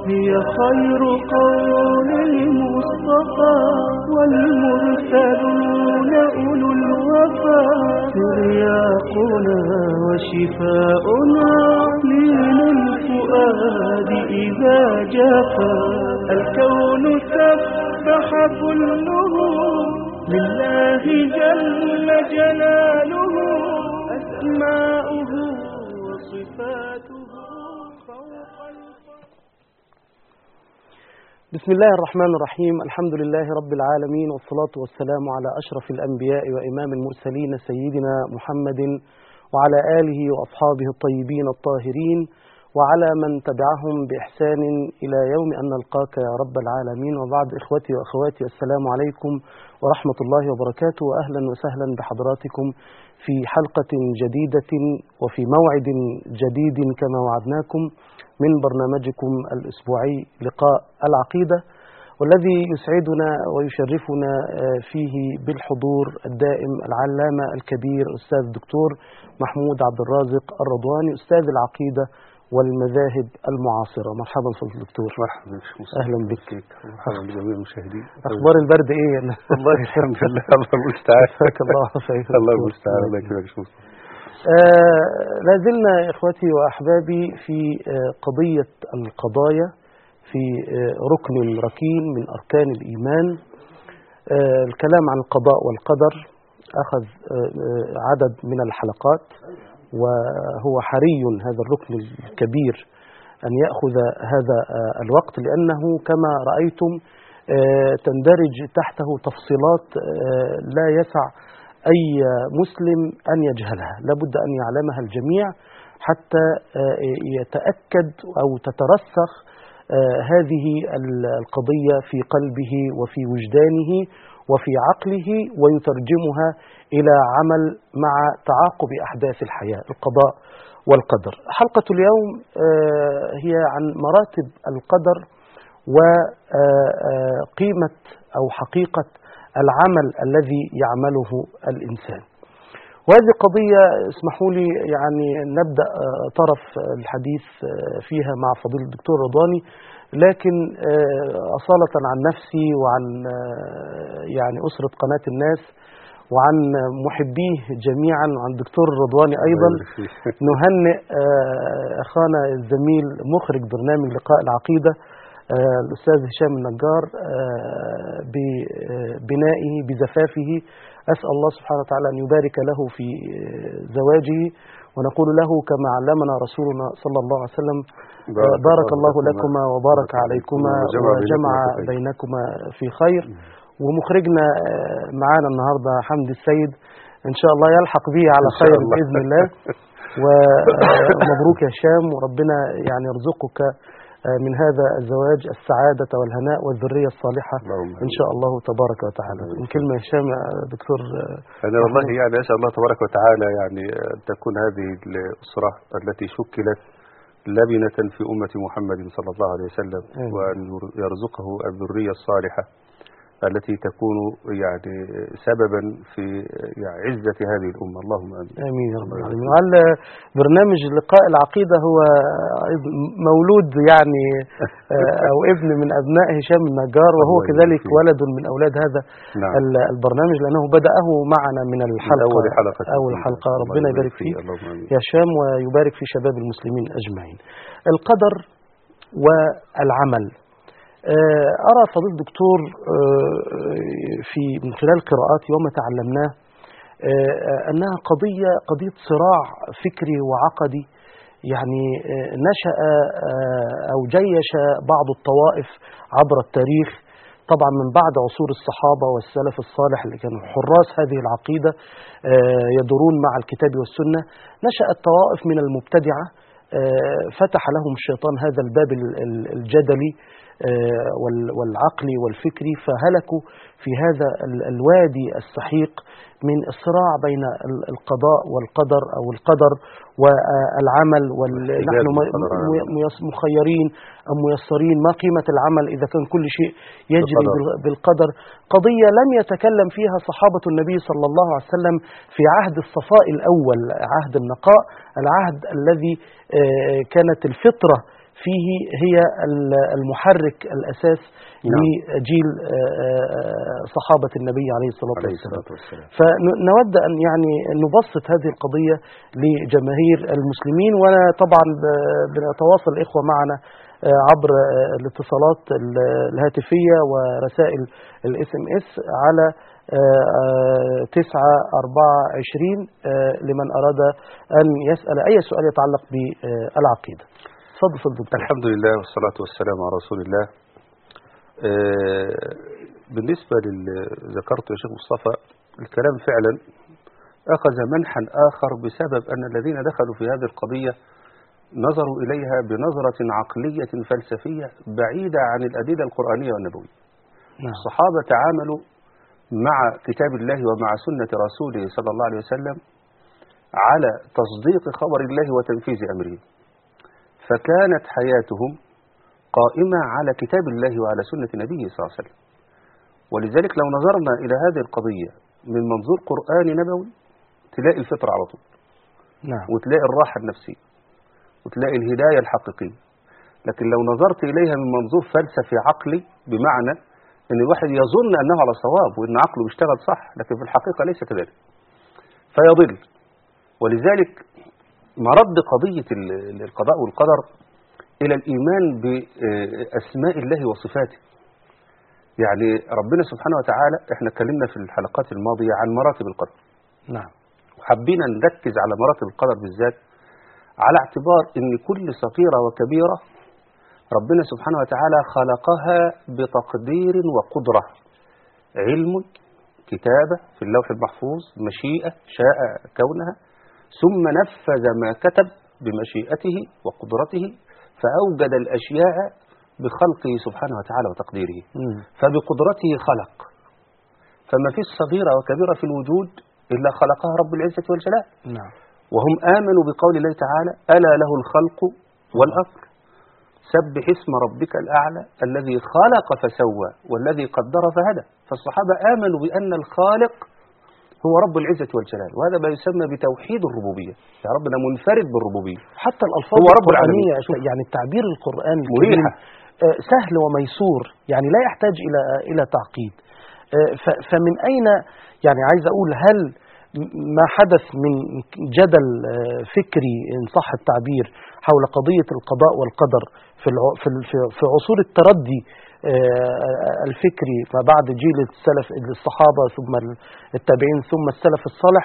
هي خير قول المصطفى والمرسلون أولو الوفا ترياقنا وشفاؤنا لين الفؤاد إذا جفا الكون سبح كله لله جل جلاله أسماؤه وصفاته بسم الله الرحمن الرحيم. الحمد لله رب العالمين، والصلاة والسلام على أشرف الأنبياء وإمام المرسلين سيدنا محمد وعلى آله وأصحابه الطيبين الطاهرين وعلى من تبعهم بإحسان إلى يوم أن نلقاك يا رب العالمين. وبعد، إخوتي وأخواتي، السلام عليكم ورحمة الله وبركاته، وأهلا وسهلا بحضراتكم في حلقة جديدة وفي موعد جديد كما وعدناكم من برنامجكم الأسبوعي لقاء العقيدة، والذي يسعدنا ويشرفنا فيه بالحضور الدائم العلامة الكبير أستاذ الدكتور محمود عبد الرازق الرضواني، أستاذ العقيدة والمذاهب المعاصرة. مرحبا فضل الدكتور. مرحبا، أهلا بك. مرحبا بجميع المشاهدين. أخبار البرد إيه؟ والله الحمد لله، الله المستعان. جزاك الله خير. الله المستعان. الله يكرمك. لازلنا إخوتي وأحبابي في قضية القضايا في ركن ركين من أركان الإيمان. الكلام عن القضاء والقدر أخذ عدد من الحلقات، وهو حري هذا الركن الكبير أن يأخذ هذا الوقت، لأنه كما رأيتم تندرج تحته تفصيلات لا يسع أي مسلم أن يجهلها، لابد أن يعلمها الجميع حتى يتأكد أو تترسخ هذه القضية في قلبه وفي وجدانه وفي عقله، ويترجمها إلى عمل مع تعاقب أحداث الحياة، القضاء والقدر. حلقة اليوم هي عن مراتب القدر وقيمة أو حقيقة العمل الذي يعمله الإنسان. وهذه قضية اسمحوا لي يعني نبدأ طرف الحديث فيها مع فضيلة الدكتور رضواني، لكن أصالة عن نفسي وعن يعني أسرة قناة الناس وعن محبيه جميعا وعن الدكتور رضواني أيضا نهنئ أخانا الزميل مخرج برنامج لقاء العقيدة الأستاذ هشام النجار ببنائه بزفافه. أسأل الله سبحانه وتعالى أن يبارك له في زواجه، ونقول له كما علمنا رسولنا صلى الله عليه وسلم: بارك الله لكما وبارك عليكما وجمع بينكما في خير. ومخرجنا معانا النهاردة حمد السيد، إن شاء الله يلحق به على خير بإذن الله. ومبروك يا هشام، وربنا يعني يرزقك من هذا الزواج السعادة والهناء والذرية الصالحة إن شاء الله تبارك وتعالى. من كلمة هشام يا دكتور. أنا والله يعني أسأل الله تبارك وتعالى يعني أن تكون هذه الأسرة التي شكلت لبنة في أمة محمد صلى الله عليه وسلم، وأن يرزقه الذرية الصالحة التي تكون يعني سببا في يعني عزة هذه الأمة. اللهم آمين. آمين يا رب العالمين. وعلى برنامج لقاء العقيدة هو مولود يعني أو ابن من أبناء هشام النجار، وهو كذلك ولد من أولاد هذا البرنامج، لأنه بدأه معنا من أول حلقة. ربنا يبارك فيك يا هشام ويبارك في شباب المسلمين أجمعين. القدر والعمل، أرى فضيلة الدكتور من خلال قراءاتي وما تعلمناه أنها قضية صراع فكري وعقدي، يعني نشأ أو جيش بعض الطوائف عبر التاريخ، طبعا من بعد عصور الصحابة والسلف الصالح اللي كانوا حراس هذه العقيدة يدورون مع الكتاب والسنة. نشأت طوائف من المبتدعة فتح لهم الشيطان هذا الباب الجدلي والعقلي والفكري، فهلكوا في هذا الوادي السحيق من الصراع بين القضاء والقدر أو القدر والعمل. ونحن مخيرين أم ميسرين؟ ما قيمة العمل إذا كان كل شيء يجري بالقدر؟ قضية لم يتكلم فيها صحابة النبي صلى الله عليه وسلم في عهد الصفاء الأول، عهد النقاء، العهد الذي كانت الفطرة فيه هي المحرك الأساس لجيل صحابة النبي عليه الصلاة والسلام. فنود أن يعني نبسط هذه القضية لجماهير المسلمين، وأنا طبعا بنتواصل الإخوة معنا عبر الاتصالات الهاتفية ورسائل الSMS على 924 لمن أراد أن يسأل أي سؤال يتعلق بالعقيدة. تفضل دكتور. الحمد لله والصلاة والسلام على رسول الله. بالنسبة ذكرت يا شيخ مصطفى، الكلام فعلا أخذ منحا آخر بسبب أن الذين دخلوا في هذه القضية نظروا إليها بنظرة عقلية فلسفية بعيدة عن الأدلة القرآنية والنبوية. الصحابة تعاملوا مع كتاب الله ومع سنة رسوله صلى الله عليه وسلم على تصديق خبر الله وتنفيذ أمره، فكانت حياتهم قائمة على كتاب الله وعلى سنة نبيه صلى الله عليه وسلم. ولذلك لو نظرنا إلى هذه القضية من منظور قرآني نبوي تلاقي الفطرة على طول، وتلاقي الراحة النفسية، وتلاقي الهداية الحقيقية. لكن لو نظرت إليها من منظور فلسفي عقلي، بمعنى أن الواحد يظن أنه على صواب وأن عقله بيشتغل صح، لكن في الحقيقة ليس كذلك فيضل. ولذلك مرد قضية القضاء والقدر إلى الإيمان بأسماء الله وصفاته. يعني ربنا سبحانه وتعالى، احنا اتكلمنا في الحلقات الماضية عن مراتب القدر. نعم. وحبينا نركز على مراتب القدر بالذات، على اعتبار ان كل صغيرة وكبيرة ربنا سبحانه وتعالى خلقها بتقدير وقدرة، علم، كتابة في اللوح المحفوظ، مشيئة شاء كونها، ثم نفذ ما كتب بمشيئته وقدرته، فأوجد الأشياء بخلقه سبحانه وتعالى وتقديره. فبقدرته خلق، فما فيش صغيرة وكبيرة في الوجود إلا خلقها رب العزة والجلال. نعم. وهم آمنوا بقول الله تعالى: ألا له الخلق والأمر، سبح اسم ربك الأعلى الذي خلق فسوى والذي قدر فهدى. فالصحابة آمنوا بأن الخالق هو رب العزة والجلال، وهذا ما يسمى بتوحيد الربوبية. يا ربنا منفرد بالربوبية. حتى الألفاظ هو رب العالمين، يعني التعبير القرآن مريحة، سهل وميسور، يعني لا يحتاج إلى تعقيد. فمن أين، يعني عايز أقول، هل ما حدث من جدل فكري إن صح التعبير حول قضية القضاء والقدر في عصور التردي الفكري ما بعد جيل السلف الصحابة ثم التابعين ثم السلف الصالح،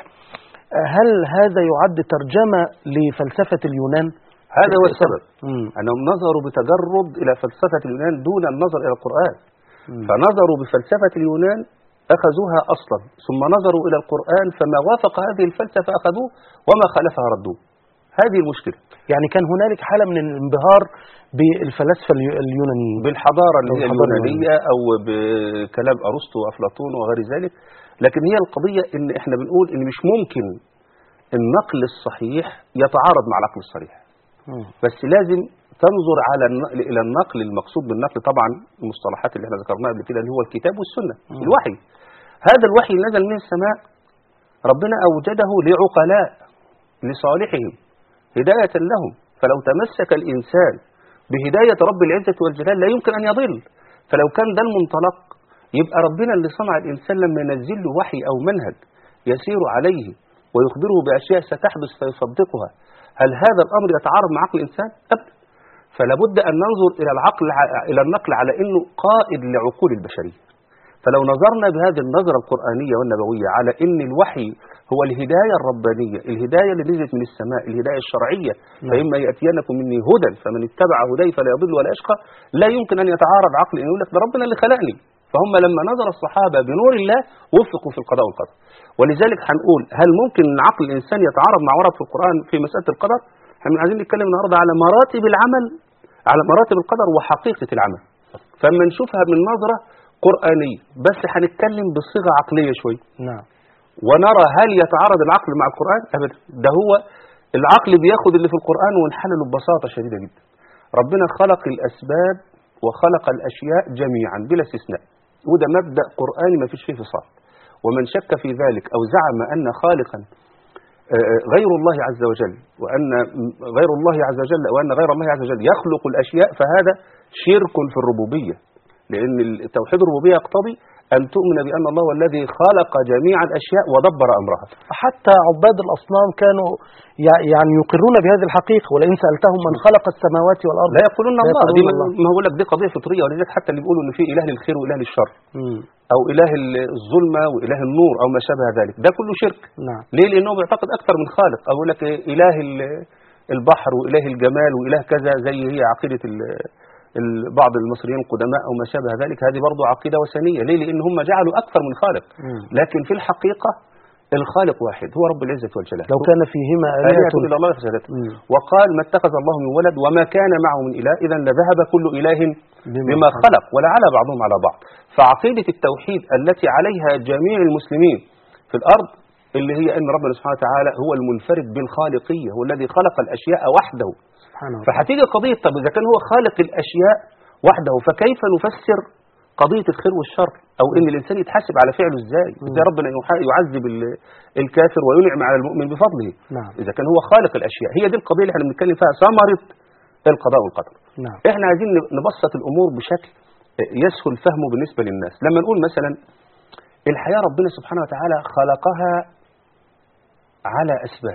هل هذا يعد ترجمة لفلسفة اليونان؟ هذا هو السبب، أنهم نظروا بتجرد إلى فلسفة اليونان دون النظر إلى القرآن. فنظروا بفلسفة اليونان أخذوها أصلا، ثم نظروا إلى القرآن فما وافق هذه الفلسفة أخذوه وما خالفها ردوه. هذه المشكلة. يعني كان هنالك حالة من الانبهار بالفلاسفة اليونانيين، بالحضارة اليونانية أو بكلام أرسطو وأفلاطون وغير ذلك. لكن هي القضية إن إحنا بنقول إن مش ممكن النقل الصحيح يتعارض مع العقل الصريح، بس لازم تنظر إلى النقل. المقصود بالنقل طبعا المصطلحات اللي احنا ذكرناها قبل كده، اللي هو الكتاب والسنة، الوحي. هذا الوحي نزل من السماء، ربنا أوجده لعقلاء لصالحهم هداية لهم. فلو تمسك الإنسان بهداية رب العزة والجلال لا يمكن أن يضل. فلو كان ده المنطلق، يبقى ربنا اللي صنع الإنسان لما ينزل له وحي أو منهج يسير عليه ويخبره بأشياء ستحدث فيصدقها، هل هذا الأمر يتعارض مع عقل الإنسان؟ أبدا. فلا بد أن ننظر إلى النقل على أنه قائد لعقول البشرية. فلو نظرنا بهذه النظرة القرآنية والنبوية على أن الوحي هو الهداية الربانية، الهداية اللي نزلت من السماء، الهداية الشرعية، فإما يأتينكم مني هدى فمن اتبع هداي فلا يضل ولا يشقى، لا يمكن أن يتعارض عقل أن يقول لك ده ربنا اللي خلقني. فهم لما نظر الصحابة بنور الله وفقوا في القضاء والقدر. ولذلك هنقول هل ممكن أن عقل الإنسان يتعارض مع ورد في القرآن في مسألة القدر؟ احنا عايزين نتكلم النهارده على مراتب العمل، على مراتب القدر وحقيقة العمل. فما نشوفها من نظرة قرآنية، بس هنتكلم بصيغة عقلية شوية. نعم. ونرى هل يتعارض العقل مع القرآن؟ أبدا. ده هو العقل بياخد اللي في القرآن ونحلله ببساطة شديدة جدا. ربنا خلق الأسباب وخلق الأشياء جميعا بلا استثناء، وده مبدأ قرآني ما فيش فيه فصال. ومن شك في ذلك أو زعم أن خالقا غير الله عز وجل، وأن غير الله عز وجل وأن غير الله عز وجل يخلق الأشياء، فهذا شرك في الربوبية، لأن توحيد الربوبية يقتضي أن تؤمن بأن الله هو الذي خلق جميع الأشياء ودبر أمرها. حتى عباد الأصنام كانوا يعني يقرون بهذه الحقيقة، ولئن سألتهم من خلق السماوات والأرض لا يقولون الله. دي ما هو لك دي قضية فطرية، ولذلك حتى اللي بيقولوا إن في إله للخير وإله للشر، أو إله الظلمة وإله النور أو ما شابه ذلك، ده كله شرك. نعم. ليه؟ لأنه بيعتقد أكثر من خالق، أو يقول لك إله البحر وإله الجمال وإله كذا، زي هي عقيدة بعض المصريين القدماء أو ما شابه ذلك. هذه برضو عقيدة وثنية. ليه؟ لأن هم جعلوا أكثر من خالق، لكن في الحقيقة الخالق واحد هو رب العزة والجلال. لو كان فيهما آلهة إلا الله فسدت. وقال ما اتخذ الله من ولد وما كان معه من إله إذا لذهب كل إله بما خلق ولعلى بعضهم على بعض. فعقيدة التوحيد التي عليها جميع المسلمين في الأرض اللي هي أن ربنا سبحانه وتعالى هو المنفرد بالخالقية، هو الذي خلق الأشياء وحده. فهتيجي قضية طب إذا كان هو خالق الأشياء وحده، فكيف نفسر قضية الخير والشر، أو إن الإنسان يتحاسب على فعله إزاي ربنا يعذب الكافر وينعم على المؤمن بفضله. نعم. إذا كان هو خالق الأشياء. هي دي القضية اللي احنا بنتكلم فيها، ثمرة القضاء والقدر. نعم. احنا عايزين نبسط الأمور بشكل يسهل فهمه بالنسبة للناس. لما نقول مثلا الحياة ربنا سبحانه وتعالى خلقها على أسباب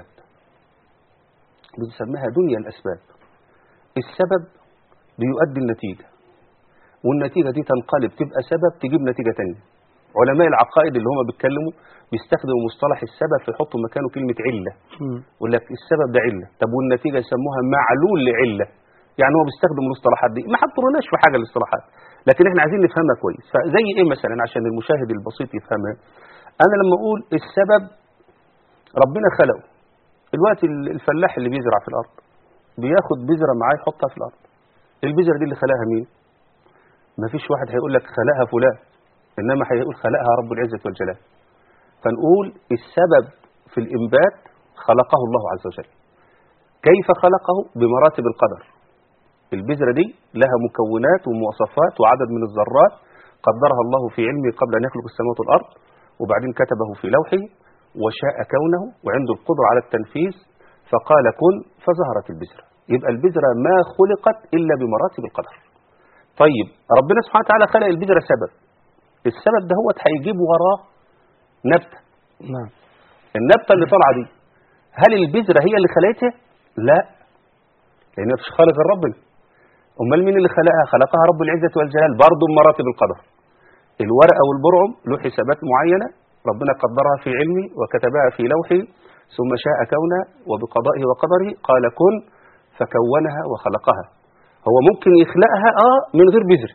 بنسميها دنيا الأسباب. السبب بيؤدي النتيجة، والنتيجة دي تنقلب تبقى سبب تجيب نتيجة تانية. علماء العقائد اللي هم بيتكلموا بيستخدموا مصطلح السبب فيحطوا مكانه كلمة علة. يقول لك السبب ده علة، طب والنتيجة يسموها معلول لعلة. يعني هو بيستخدم المصطلحات دي، ما حطرناش في حاجة الاصطلاحات، لكن احنا عايزين نفهمها كويس. فزي ايه مثلا عشان المشاهد البسيط يفهمها؟ انا لما اقول السبب ربنا خلقه، الوقت الفلاح اللي بيزرع في الارض بياخد بذرة معاه يحطها في الارض. البذرة دي اللي خلقها مين؟ ما فيش واحد هيقول لك خلقها فلان، انما هيقول خلقها رب العزة والجلال. فنقول السبب في الانبات خلقه الله عز وجل. كيف خلقه؟ بمراتب القدر. البذرة دي لها مكونات ومواصفات وعدد من الذرات قدرها الله في علمه قبل أن يخلق السماوات والأرض، وبعدين كتبه في لوحه وشاء كونه وعنده القدرة على التنفيذ، فقال كن فظهرت البذرة. يبقى البذرة ما خلقت إلا بمراتب القدر. طيب ربنا سبحانه وتعالى خلق البذرة سبب، السبب ده هو هيجيب وراه نبتة. نعم. النبتة اللي طالعة دي هل البذرة هي اللي خلقتها؟ لا، لأن مفيش خالق غير ربنا. أمال مين اللي خلقها؟ خلقها رب العزة والجلال برضه بمراتب القدر. الورقة والبرعم له حسابات معينة ربنا قدرها في علمه وكتبها في لوحه، ثم شاء كونه وبقضائه وقدره قال كن فكونها وخلقها. هو ممكن يخلقها من غير بذر،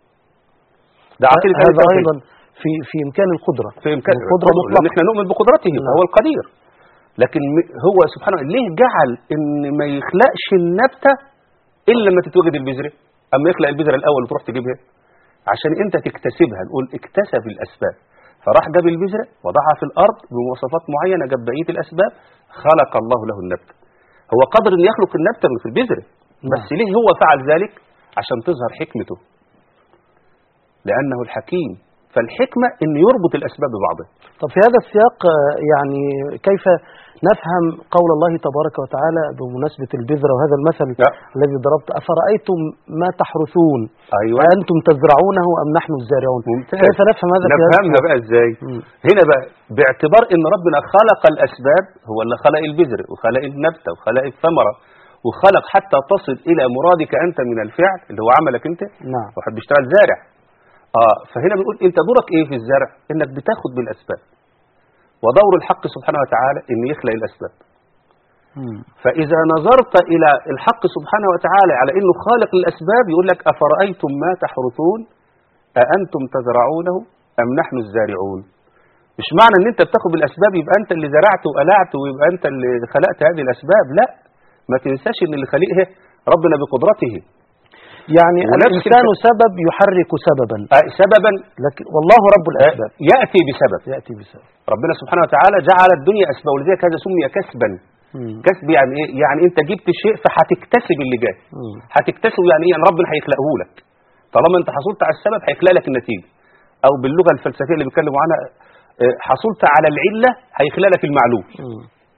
ده عقيدة هذا أيضا في إمكان القدرة، في إمكان القدرة لأن احنا نؤمن بقدرته. نعم. هو القدير، لكن هو سبحانه ليه جعل إن ما يخلقش النبتة إلا لما تتوجد البذرة؟ أما يخلق البذرة الأول وتروح تجيبها عشان أنت تكتسبها. نقول اكتسب الأسباب، فراح جاب البذرة وضعها في الأرض بمواصفات معينة، جاب بقية الأسباب، خلق الله له النبتة. هو قادر أن يخلق النبتة في البذرة، بس ليه هو فعل ذلك؟ عشان تظهر حكمته، لأنه الحكيم. فالحكمة أن يربط الأسباب ببعضها. طب في هذا السياق يعني كيف نفهم قول الله تبارك وتعالى بمناسبة البذرة وهذا المثل الذي ضربت أفرأيتم ما تحرثون؟ أيوة. أنتم تزرعونه أم نحن الزارعون؟ كيف نفهم هذا؟ نفهمها بقى إزاي؟ هنا بقى باعتبار أن ربنا خلق الأسباب، هو اللي خلق البذر وخلق النبتة وخلق الثمرة وخلق حتى تصل إلى مرادك أنت من الفعل اللي هو عملك أنت. نعم. واحد بيشتغل زارع. فهنا بنقول أنت دورك إيه في الزرع؟ إنك بتاخد بالأسباب، ودور الحق سبحانه وتعالى إن يخلق الأسباب. فإذا نظرت إلى الحق سبحانه وتعالى على إنه خالق الأسباب، يقول لك أفرأيتم ما تحرثون أأنتم تزرعونه أم نحن الزارعون. مش معنى إن أنت بتاخد بالأسباب يبقى أنت اللي زرعت وقلعت ويبقى أنت اللي خلقت هذه الأسباب. لا، ما تنساش إن اللي خلقها ربنا بقدرته. يعني الإنسان سبب يحرك سببا، سببا، لكن والله رب الأسباب يأتي بسبب. ربنا سبحانه وتعالى جعل الدنيا أسباب، ولذلك هذا سمي كسبا. كسب يعني إيه؟ يعني أنت جبت شيء فهتكتسب اللي جاي. هتكتسب يعني إيه؟ يعني ربنا هيخلقه لك. طالما أنت حصلت على السبب هيخلق لك النتيجة. أو باللغة الفلسفية اللي بيتكلموا عنها، حصلت على العلة هيخلق لك المعلول.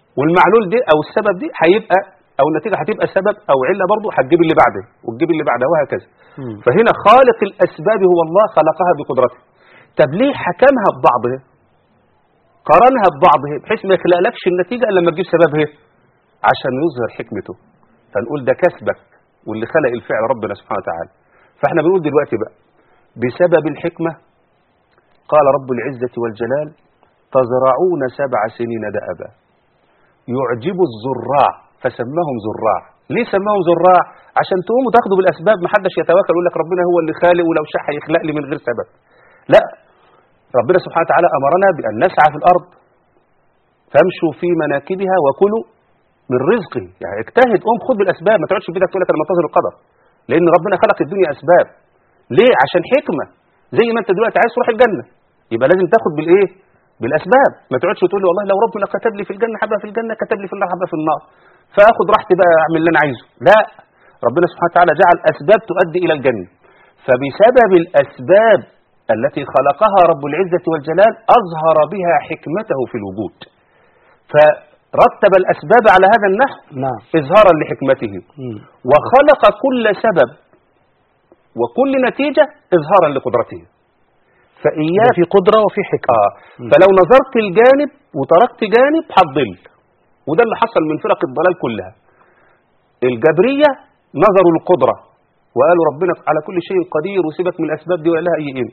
والمعلول دي او السبب دي هيبقى او النتيجه هتبقى سبب او عله برضه هتجيب اللي بعده وتجيب اللي بعدها وهكذا. فهنا خالق الاسباب هو الله، خلقها بقدرته. طب ليه حكمها ببعضها، قارنها ببعضها بحيث ما يخلقلكش النتيجه الا لما تجيب سببها عشان يظهر حكمته؟ فنقول ده كسبك واللي خلق الفعل ربنا سبحانه وتعالى. فاحنا بنقول دلوقتي بقى بسبب الحكمه قال رب العزه والجلال تزرعون 7 سنين دأبا يعجب الزراع فسماهم زراع. ليه سماهم زراع؟ عشان تقوموا تاخدوا بالاسباب، ما حدش يتواكل يقول لك ربنا هو اللي خالق ولو شاء هيخلق لي من غير سبب. لا، ربنا سبحانه وتعالى امرنا بان نسعى في الارض فامشوا في مناكبها وكلوا من رزقه. يعني اجتهد، قوم خد بالاسباب، ما تقعدش في بيتك تقول لك انا منتظر القدر، لان ربنا خلق الدنيا اسباب. ليه؟ عشان حكمه. زي ما انت دلوقتي عايز تروح الجنه يبقى لازم تاخد بالايه؟ بالاسباب. ما تقعدش تقول لي والله لو ربنا كتب لي في الجنه هبقى في الجنه، كتب لي في النار هبقى في النار، فاخد راحتي بقى اعمل اللي انا عايزه. لا، ربنا سبحانه وتعالى جعل اسباب تؤدي الى الجنه. فبسبب الاسباب التي خلقها رب العزه والجلال اظهر بها حكمته في الوجود، فرتب الاسباب على هذا النحو اظهارا لحكمته، وخلق كل سبب وكل نتيجه اظهارا لقدرته. فإياك في قدرة وفي حكمة. فلو نظرت الجانب وتركت جانب هتضل، وده اللي حصل من فرق الضلال كلها. الجبرية نظروا للقدرة وقالوا ربنا على كل شيء قدير وسيبك من الأسباب دي ولا لها أي قيمة،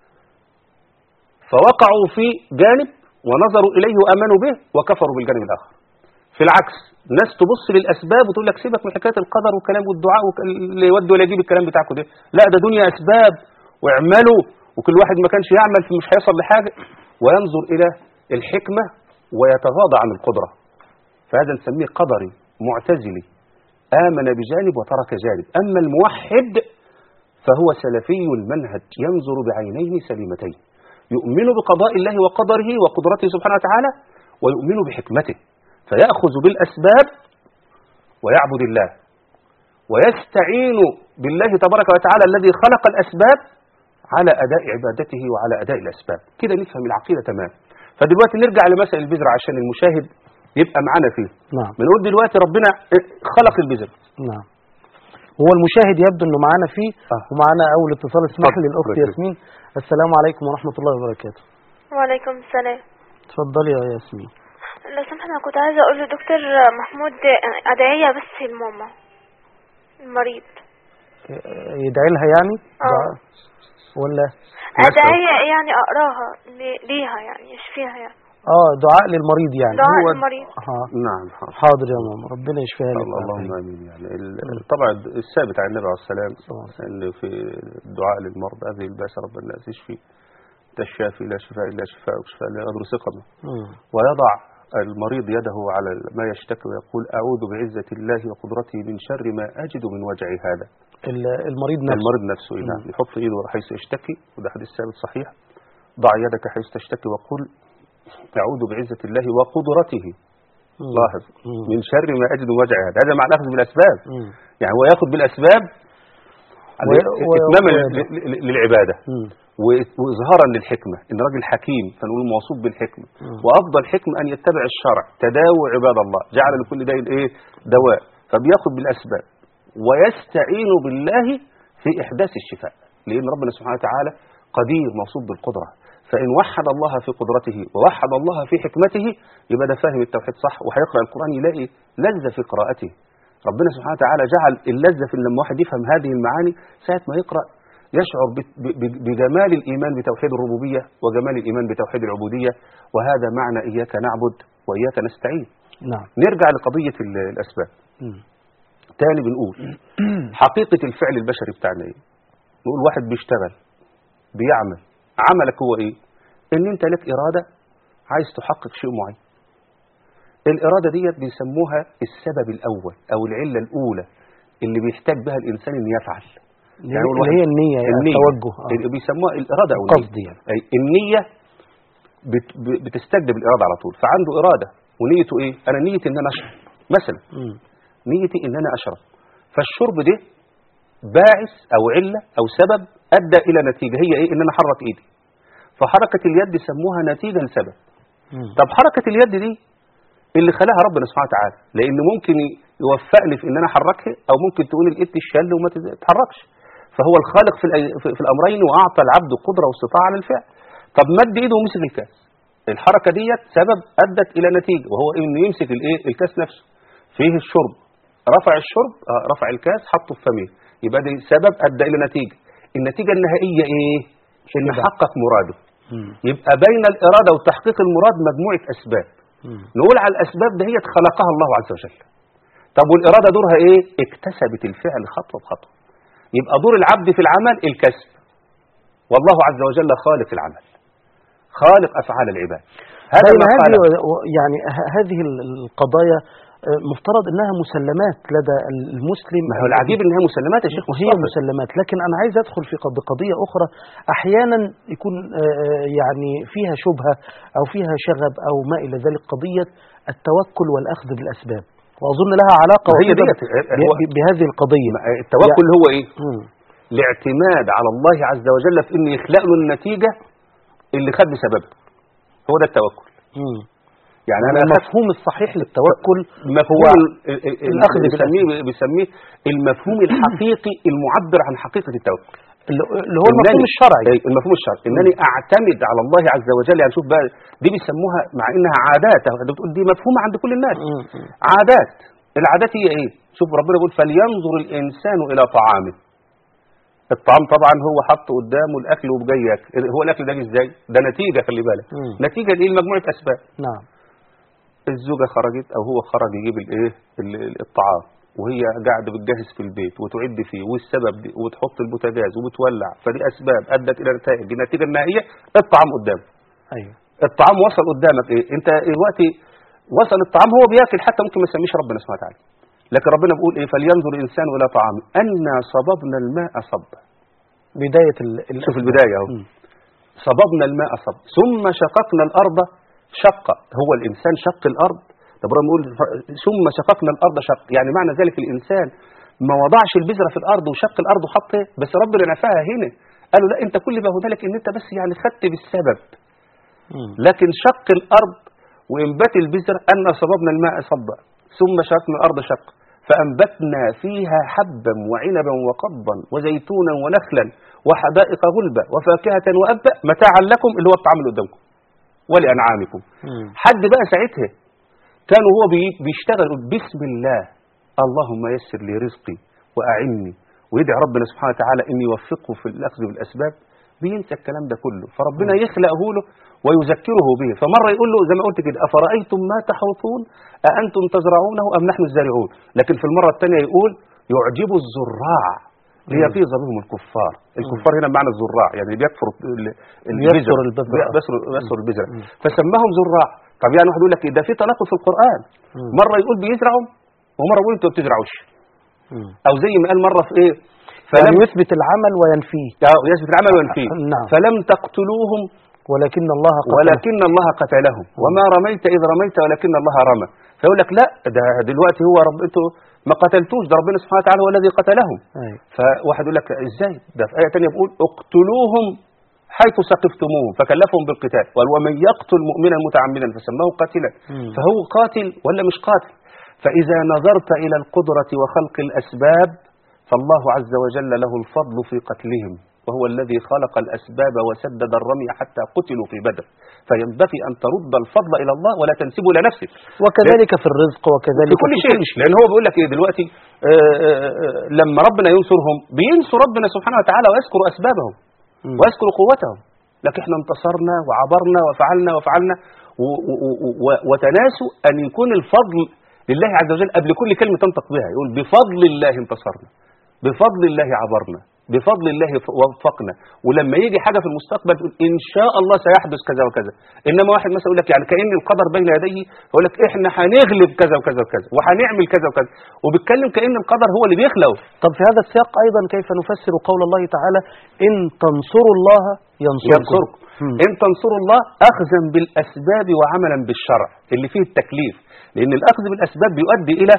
فوقعوا في جانب ونظروا إليه وآمنوا به وكفروا بالجانب الآخر. في العكس، ناس تبص للأسباب وتقول لك سيبك من حكاية القدر والكلام والدعاء اللي يودي ولا يجيب الكلام بتاعكم ده، لا ده دنيا أسباب واعملوا، وكل واحد ما كانش يعمل فمش هيصل لحاجة، وينظر إلى الحكمة ويتغاضى عن القدرة. فهذا نسميه قدري معتزلي، آمن بجانب وترك جانب. أما الموحد فهو سلفي المنهج، ينظر بعينين سليمتين، يؤمن بقضاء الله وقدره وقدرته سبحانه وتعالى، ويؤمن بحكمته، فيأخذ بالأسباب ويعبد الله ويستعين بالله تبارك وتعالى الذي خلق الأسباب على أداء عبادته وعلى أداء الأسباب. كده نفهم العقيدة تمام. فدلوقتي نرجع لمسألة البذرة عشان المشاهد يبقى معنا فيه. نعم. بنقول دلوقتي ربنا خلق البذرة. نعم. هو المشاهد يبدو انه معانا فيه ومعانا اول اتصال. اسمح لي الاخت ياسمين. السلام عليكم ورحمة الله وبركاته. وعليكم السلام. اتفضلي يا ياسمين. لو سمحت انا كنت عايزة اقول لدكتور محمود ادعية بس لماما المريض. يدعي لها يعني؟ ولا أدعية يعني أقراها ليها يعني يشفيها يعني. دعاء للمريض يعني. دعاء للمريض. نعم. حاضر يا ماما، ربنا يشفيها لك. اللهم امين. يعني طبعا الثابت عن النبي عليه السلام ان في الدعاء للمرضى هذه الباس رب الناس يشفي، انت الشافي لا شفاء الا شفاءك شفاء لا يغادر سقما. ويضع المريض يده على ما يشتكي ويقول اعوذ بعزة الله وقدرته من شر ما اجد من وجعي هذا. المريض نفسه نعم، يحط ايده حيث يشتكي، وده حديث ثابت صحيح. ضع يدك حيث تشتكي وقل اعوذ بعزة الله وقدرته، لاحظ، من شر ما اجد من وجعي هذا. هذا معنى اخذ بالاسباب. يعني هو ياخذ بالاسباب اتماما للعباده واظهارا للحكمه، ان راجل حكيم فنقول موصوف بالحكمه. وافضل حكمه ان يتبع الشرع، تداووا عباد الله، جعل لكل داء دواء، فبياخذ بالاسباب ويستعين بالله في احداث الشفاء، لان ربنا سبحانه وتعالى قدير موصوف بالقدره. فان وحد الله في قدرته ووحد الله في حكمته يبقى ده فاهم التوحيد صح، وهيقرا القران يلاقي لذه في قراءته. ربنا سبحانه وتعالى جعل اللذة في لما واحد يفهم هذه المعاني ساعة ما يقرأ يشعر بجمال الإيمان بتوحيد الربوبية وجمال الإيمان بتوحيد العبودية، وهذا معنى إياك نعبد وإياك نستعين. نعم. نرجع لقضية الأسباب. تاني بنقول حقيقة الفعل البشري بتاعنا إيه؟ نقول واحد بيشتغل بيعمل، عملك هو إيه؟ إن أنت لك إرادة عايز تحقق شيء معين. الإرادة ديت بيسموها السبب الأول أو العلة الأولى اللي بيحتاج بها الإنسان إن يفعل. يعني اللي هي النية، التوجه. بيسموها الإرادة أو القصد يعني. النية بتستجلب الإرادة على طول. فعنده إرادة ونيته إيه؟ أنا نيتي إن أنا أشرب مثلا. نيتي إن أنا أشرب، فالشرب ده باعث أو علة أو سبب أدى إلى نتيجة، هي إيه؟ إن أنا أحرك إيدي. فحركة اليد يسموها نتيجة لسبب. طب حركة اليد دي اللي خلاها ربنا سبحانه وتعالى، لان ممكن يوفقني في ان انا احركها، او ممكن تقول الايد الشل وما تتحركش. فهو الخالق في الامرين، واعطى العبد قدره واستطاعه على الفعل. طب مد ايده ومسك الكاس، الحركه ديت سبب ادت الى نتيجه، وهو انه يمسك الكاس نفسه فيه الشرب، رفع الشرب، رفع الكاس حطه في فمه، يبقى ده سبب ادى الى نتيجه. النتيجه النهائيه ايه؟ ان حقق مراده. يبقى بين الاراده وتحقيق المراد مجموعه اسباب. نقول على الاسباب دهيت خلقها الله عز وجل. طب والاراده دورها ايه؟ اكتسبت الفعل خطوه بخطوه. يبقى دور العبد في العمل الكسب، والله عز وجل خالق العمل، خالق افعال العباد. هذا ما قال يعني هذه القضايا مفترض انها مسلمات لدى المسلم. ما هو العجيب انها مسلمات يا شيخ، وهي مسلمات، لكن انا عايز ادخل في قضيه اخرى احيانا يكون يعني فيها شبهه او فيها شغب او ما الى ذلك، قضيه التوكل والاخذ بالاسباب، واظن لها علاقه بهذه القضيه. التوكل هو ايه؟ الاعتماد على الله عز وجل في انه يخلق له النتيجه اللي خد بسببها، هو ده التوكل. يعني انا المفهوم الصحيح للتوكل مفهوم الاخذ بيسميه المفهوم الحقيقي المعبر عن حقيقه التوكل، اللي هو المفهوم الشرعي. المفهوم الشرعي انني اعتمد على الله عز وجل. يعني شوف بقى، دي بيسموها مع انها عادات، بتقول دي مفهومه عند كل الناس، عادات. العادات هي ايه؟ شوف ربنا بيقول فلينظر الانسان الى طعامه. الطعام طبعا هو حط قدامه الاكل وجاي ياكل. هو الاكل ده ازاي؟ ده نتيجه، خلي بالك، نتيجه لايه؟ مجموعه اسباب. نعم. الزوجه خرجت او هو خرج يجيب الطعام، وهي قاعده بتجهز في البيت وتعد فيه، والسبب دي وتحط البوتاجاز وبتولع، فدي اسباب ادت الى نتائج. النتيجه النهائيه الطعام قدامك. ايوه، الطعام وصل قدامك. ايه انت دلوقتي وصل الطعام، هو بياكل حتى ممكن ما يسميش ربنا سبحانه وتعالى، لكن ربنا بيقول ايه؟ فلينظر الانسان الى طعامه انا صببنا الماء صبا. بدايه شوف البدايه اهو. صببنا الماء صب ثم شققنا الارض شقا. هو الانسان شق الارض، ربنا بيقول ثم شققنا الارض شق، يعني معنى ذلك الانسان ما وضعش البذره في الارض وشق الارض وحط، بس ربنا نفاها هنا، قالوا لا انت كل ما هو ذلك ان انت بس يعني خدت بالسبب، لكن شق الارض وانبات البذر ان صببنا الماء صبا ثم شققنا الارض شق فانبتنا فيها حبا وعنبا وقضبا وزيتونا ونخلا وحدائق غلبا وفاكهه وابا متاعا لكم، اللي هو الطعام اللي قدامكم ولانعامكم. حد بقى ساعتها كان هو بيشتغل بسم الله اللهم يسر لي رزقي واعني، ويدعي ربنا سبحانه وتعالى ان يوفقه في الاخذ بالاسباب، بينسى الكلام ده كله، فربنا يخلقه له ويذكره به. فمره يقول له زي ما قلت كده افرايتم ما تحرثون اانتم تزرعونه ام نحن الزارعون، لكن في المره الثانيه يقول يعجب الزراع ليغيظ بهم الكفار. الكفار هنا بمعنى الزراع، يعني بيكفر بيسر البذره، فسماهم زراع. طب يعني واحد يقول لك ده في تناقض في القران، مره يقول بيزرعوا ومره يقول انتوا ما بتزرعوش، او زي ما قال مره في ايه فلم يثبت العمل وينفيه. يثبت العمل وينفيه. نعم. فلم تقتلوهم ولكن الله قتلهم وما رميت إذ رميت ولكن الله رمى. فيقول لك لا ده دلوقتي هو انتوا ما قتلتوش، ده ربنا سبحانه وتعالى هو الذي قتلهم. فواحد يقول لك ازاي؟ ده في آية ثانيه بيقول اقتلوهم حيث سقفتموهم فكلفهم بالقتال، ومن يقتل مؤمنا متعمدا فسماه قاتلا. فهو قاتل ولا مش قاتل؟ فإذا نظرت إلى القدرة وخلق الأسباب فالله عز وجل له الفضل في قتلهم، وهو الذي خلق الأسباب وسدد الرمي حتى قتلوا في بدر. فينبغي أن ترد الفضل إلى الله ولا تنسبه إلى نفسك. وكذلك في الرزق وكذلك في كل شيء. لأن هو بيقول لك إيه دلوقتي لما ربنا ينصرهم بينصر ربنا سبحانه وتعالى ويذكر أسبابهم ويذكر قوتهم، لكن احنا انتصرنا وعبرنا وفعلنا وتناسوا أن يكون الفضل لله عز وجل قبل كل كلمة تنطق بها. يقول بفضل الله انتصرنا، بفضل الله عبرنا، بفضل الله وفقنا. ولما يجي حاجة في المستقبل تقول إن شاء الله سيحدث كذا وكذا. إنما واحد مثلا يقول لك يعني كأن القدر بين يديه، يقول لك إحنا هنغلب كذا وكذا وكذا وهنعمل كذا وكذا، وبيتكلم كأن القدر هو اللي بيخلقه. طب في هذا السياق أيضا كيف نفسر قول الله تعالى إن تنصروا الله ينصركم. إن تنصروا الله أخذا بالأسباب وعملا بالشرع اللي فيه التكليف، لأن الأخذ بالأسباب بيؤدي إلى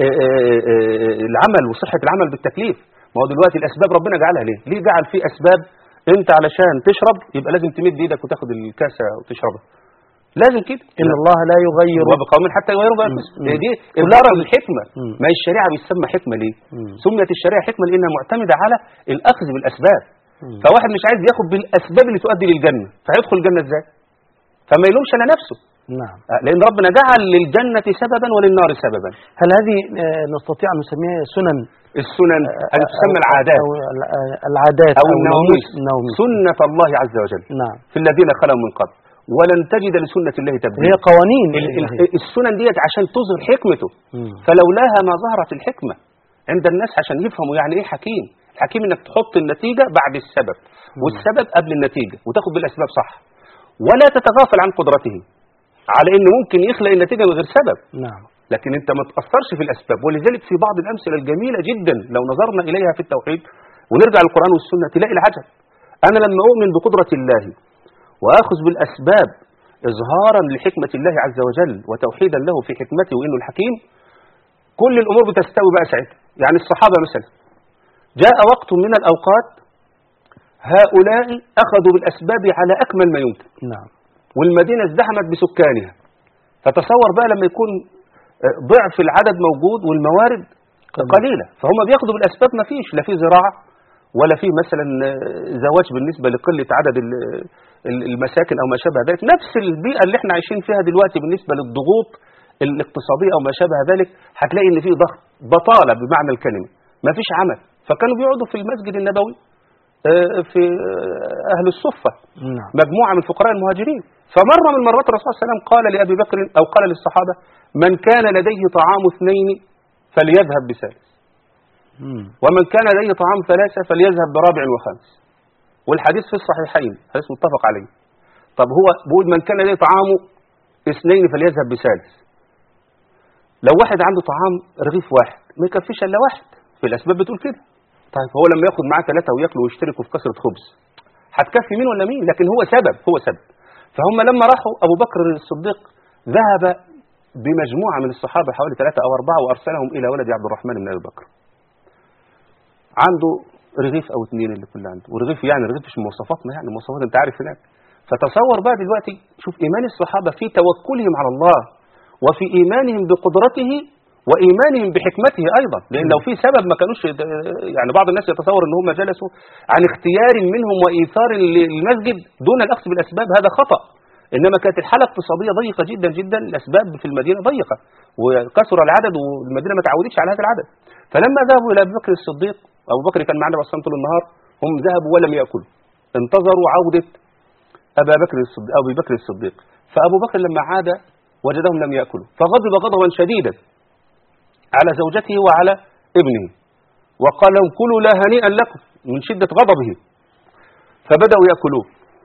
العمل وصحة العمل بالتكليف. ما هو دلوقتي الأسباب ربنا جعلها ليه؟ ليه جعل فيه أسباب؟ أنت علشان تشرب يبقى لازم تمد إيدك وتاخد الكاسة وتشربها. لازم كده. إن الله لا يغير وبقوم حتى يغيروا بأنفسهم. دي إظهارا للحكمة. ما هي الشريعة بيسمى حكمة ليه؟ سميت الشريعة حكمة لأنها معتمدة على الأخذ بالأسباب. فواحد مش عايز ياخد بالأسباب اللي تؤدي للجنة، فهيدخل الجنة إزاي؟ فما يلومش على نفسه. نعم. لأن ربنا جعل للجنة سببا وللنار سببا. هل هذه نستطيع أن نسميها سنن؟ السنن أن تسمى العادات أو العادات أو النواميس. سنة الله عز وجل. نعم. في الذين خلوا من قبل ولن تجد لسنة الله تبديلا. هي قوانين السنن ديت عشان تظهر حكمته. فلولاها ما ظهرت الحكمة عند الناس عشان يفهموا يعني ايه حكيم. الحكيم انك تحط النتيجة بعد السبب والسبب قبل النتيجة وتاخد بالأسباب صح، ولا تتغافل عن قدرته على انه ممكن يخلق النتيجة من غير سبب. نعم. لكن انت ما تأثرش في الأسباب. ولذلك في بعض الأمثلة الجميلة جدا لو نظرنا إليها في التوحيد ونرجع للقرآن والسنة تلاقي العجب. أنا لما أؤمن بقدرة الله وأخذ بالأسباب إظهارا لحكمة الله عز وجل وتوحيدا له في حكمته وإنه الحكيم، كل الأمور بتستوي بقى ساعتها. يعني الصحابة مثلا جاء وقت من الأوقات هؤلاء أخذوا بالأسباب على أكمل ما يمكن. نعم. والمدينة ازدحمت بسكانها. فتصور بقى لما يكون ضعف العدد موجود والموارد قليلة، فهم بياخدوا بالأسباب. ما فيش لا في زراعة ولا في مثلا زواج بالنسبة لقلة عدد المساكن أو ما شابه ذلك. نفس البيئة اللي احنا عايشين فيها دلوقتي بالنسبة للضغوط الاقتصادية أو ما شابه ذلك، هتلاقي إن في ضغط، بطالة بمعنى الكلمة، ما فيش عمل. فكانوا بيقعدوا في المسجد النبوي في أهل الصفة. نعم. مجموعة من الفقراء المهاجرين. فمرة من مرات الرسول صلى الله عليه وسلم قال لأبي بكر أو قال للصحابة: من كان لديه طعام 2 فليذهب ب3، ومن كان لديه طعام 3 فليذهب ب4 و5. والحديث في الصحيحين، حديث متفق عليه. طب هو بيقول من كان لديه طعامه 2 فليذهب ب3. لو واحد عنده طعام رغيف واحد ما يكفيش الا واحد، في الاسباب بتقول كده. طيب هو لما ياخد معاه 3 وياكلوا ويشتركوا في كسرة خبز هتكفي مين ولا مين؟ لكن هو سبب. فهم لما راحوا أبو بكر الصديق ذهب بمجموعة من الصحابة حوالي 3 أو 4 وأرسلهم إلى ولد عبد الرحمن بن أبي بكر. عنده رغيف أو 2 اللي كل عنده، ورغيف يعني رغيف مش مواصفاتنا، يعني مواصفات أنت عارف هناك. فتصور بقى دلوقتي، شوف إيمان الصحابة في توكلهم على الله وفي إيمانهم بقدرته وإيمانهم بحكمته أيضا. لأن لو في سبب ما كانوش، يعني بعض الناس يتصور أن هم جلسوا عن اختيار منهم وإيثار المسجد دون الأخذ بالأسباب، هذا خطأ. إنما كانت الحالة الاقتصادية ضيقة جدا جدا، الأسباب في المدينة ضيقة وكثر العدد والمدينة ما تعودتش على هذا العدد. فلما ذهبوا إلى أبي بكر الصديق، أبو بكر كان معنا بصمت طول النهار، هم ذهبوا ولم يأكلوا، انتظروا عودة أبي بكر الصديق. فأبو بكر لما عاد وجدهم لم يأكلوا، فغضب غضبا شديدا على زوجته وعلى ابنه، وقال لهم: كلوا لا هنيئا لكم، من شدة غضبه. فبدأوا يأكلون.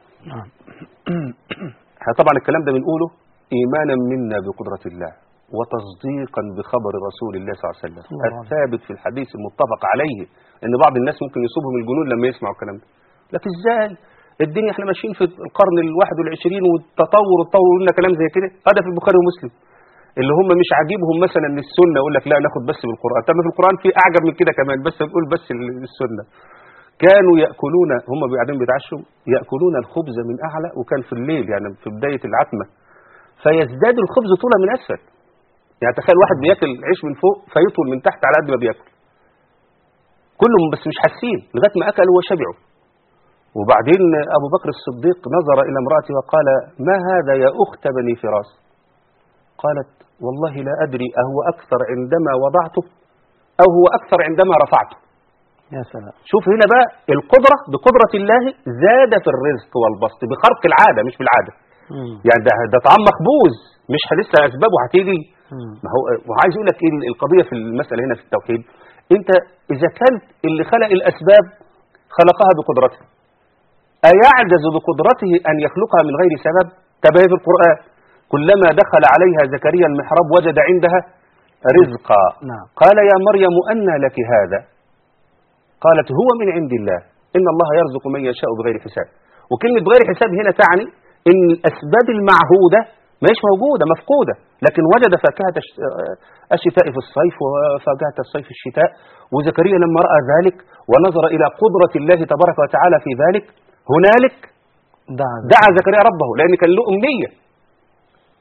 طبعا الكلام ده بنقوله إيمانا منا بقدرة الله وتصديقا بخبر رسول الله صلى الله عليه وسلم الثابت في الحديث المتفق عليه. ان بعض الناس ممكن يصيبهم الجنون لما يسمعوا الكلام ده. لكن ازاي الدنيا، احنا ماشيين في القرن ال21 والتطور لنا كلام زي كده. هذا في البخاري ومسلم، اللي هم مش عاجبهم مثلا السنه، يقول لك لا ناخد بس بالقران. طب في القران في اعجب من كده كمان، بس نقول بس السنه. كانوا ياكلون، هم قاعدين بيتعشوا، ياكلون الخبز من اعلى، وكان في الليل يعني في بدايه العتمه، فيزداد الخبز طولا من اسفل. يعني تخيل واحد بياكل عيش من فوق فيطول من تحت على قد ما بياكل. كلهم بس مش حاسين لغايه ما اكلوا وشبعوا. وبعدين ابو بكر الصديق نظر الى امراته وقال: ما هذا يا اخت بني فراس؟ قالت: والله لا ادري اهو اكثر عندما وضعته او هو اكثر عندما رفعته. يا سلام. شوف هنا بقى القدره، بقدره الله زاد في الرزق والبسط بخرق العاده مش بالعاده. يعني ده طعام مخبوز، مش لسه اسبابه هتيجي. ما هو وعايز اقول لك ايه القضيه في المساله هنا في التوحيد. انت اذا كان اللي خلق الاسباب خلقها بقدرته، ايعجز بقدرته ان يخلقها من غير سبب؟ تبين في القران: كلما دخل عليها زكريا المحراب وجد عندها رزقا. نعم. قال: يا مريم أنى لك هذا؟ قالت: هو من عند الله، ان الله يرزق من يشاء بغير حساب. وكلمه بغير حساب هنا تعني ان الاسباب المعهوده مش موجوده، مفقوده، لكن وجد فاكهه الشتاء في الصيف وفاكهه الصيف في الشتاء. وزكريا لما راى ذلك ونظر الى قدره الله تبارك وتعالى في ذلك، هنالك دعا زكريا ربه، لان كان له امنيه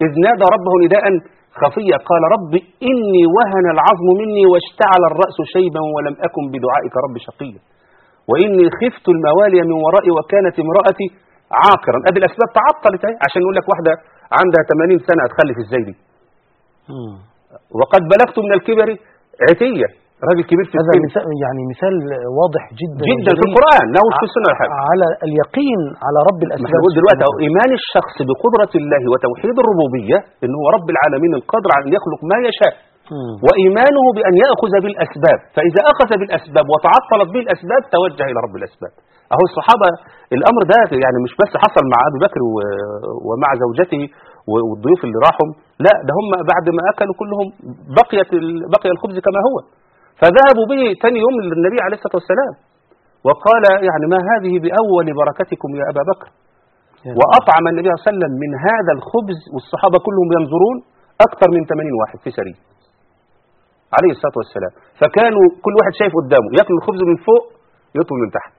إذ نادى ربه نداء خفيا قال رب إني وهن العظم مني واشتعل الرأس شيبا ولم أكن بدعائك رب شقيا وإني خفت الموالي من ورائي وكانت امرأتي عاقرا. أدي الأسباب تعطلت عشان نقول لك واحدة عندها 80 سنة هتخلف ازاي دي. وقد بلغت من الكبر عتية، راجل كبير في السن. هذا يعني مثال واضح جدا جدا في القرآن، لا مش في السنة ولا حاجة. على اليقين على رب الأسباب. نقول دلوقتي إيمان الشخص بقدرة الله وتوحيد الربوبية إنه هو رب العالمين القادر على أن يخلق ما يشاء، وإيمانه بأن يأخذ بالأسباب، فإذا أخذ بالأسباب وتعطلت به الأسباب توجه إلى رب الأسباب. أهو الصحابة الأمر ده يعني مش بس حصل مع أبي بكر ومع زوجته والضيوف اللي راحوا، لا ده هم بعد ما أكلوا كلهم بقي الخبز كما هو، فذهبوا به ثاني يوم للنبي عليه الصلاة والسلام وقال يعني ما هذه بأول بركتكم يا أبا بكر، وأطعم النبي صلى الله عليه وسلم من هذا الخبز والصحابة كلهم ينظرون أكثر من 80 واحد في سرير عليه الصلاة والسلام، فكانوا كل واحد شايف قدامه يأكل الخبز من فوق يطول من تحت.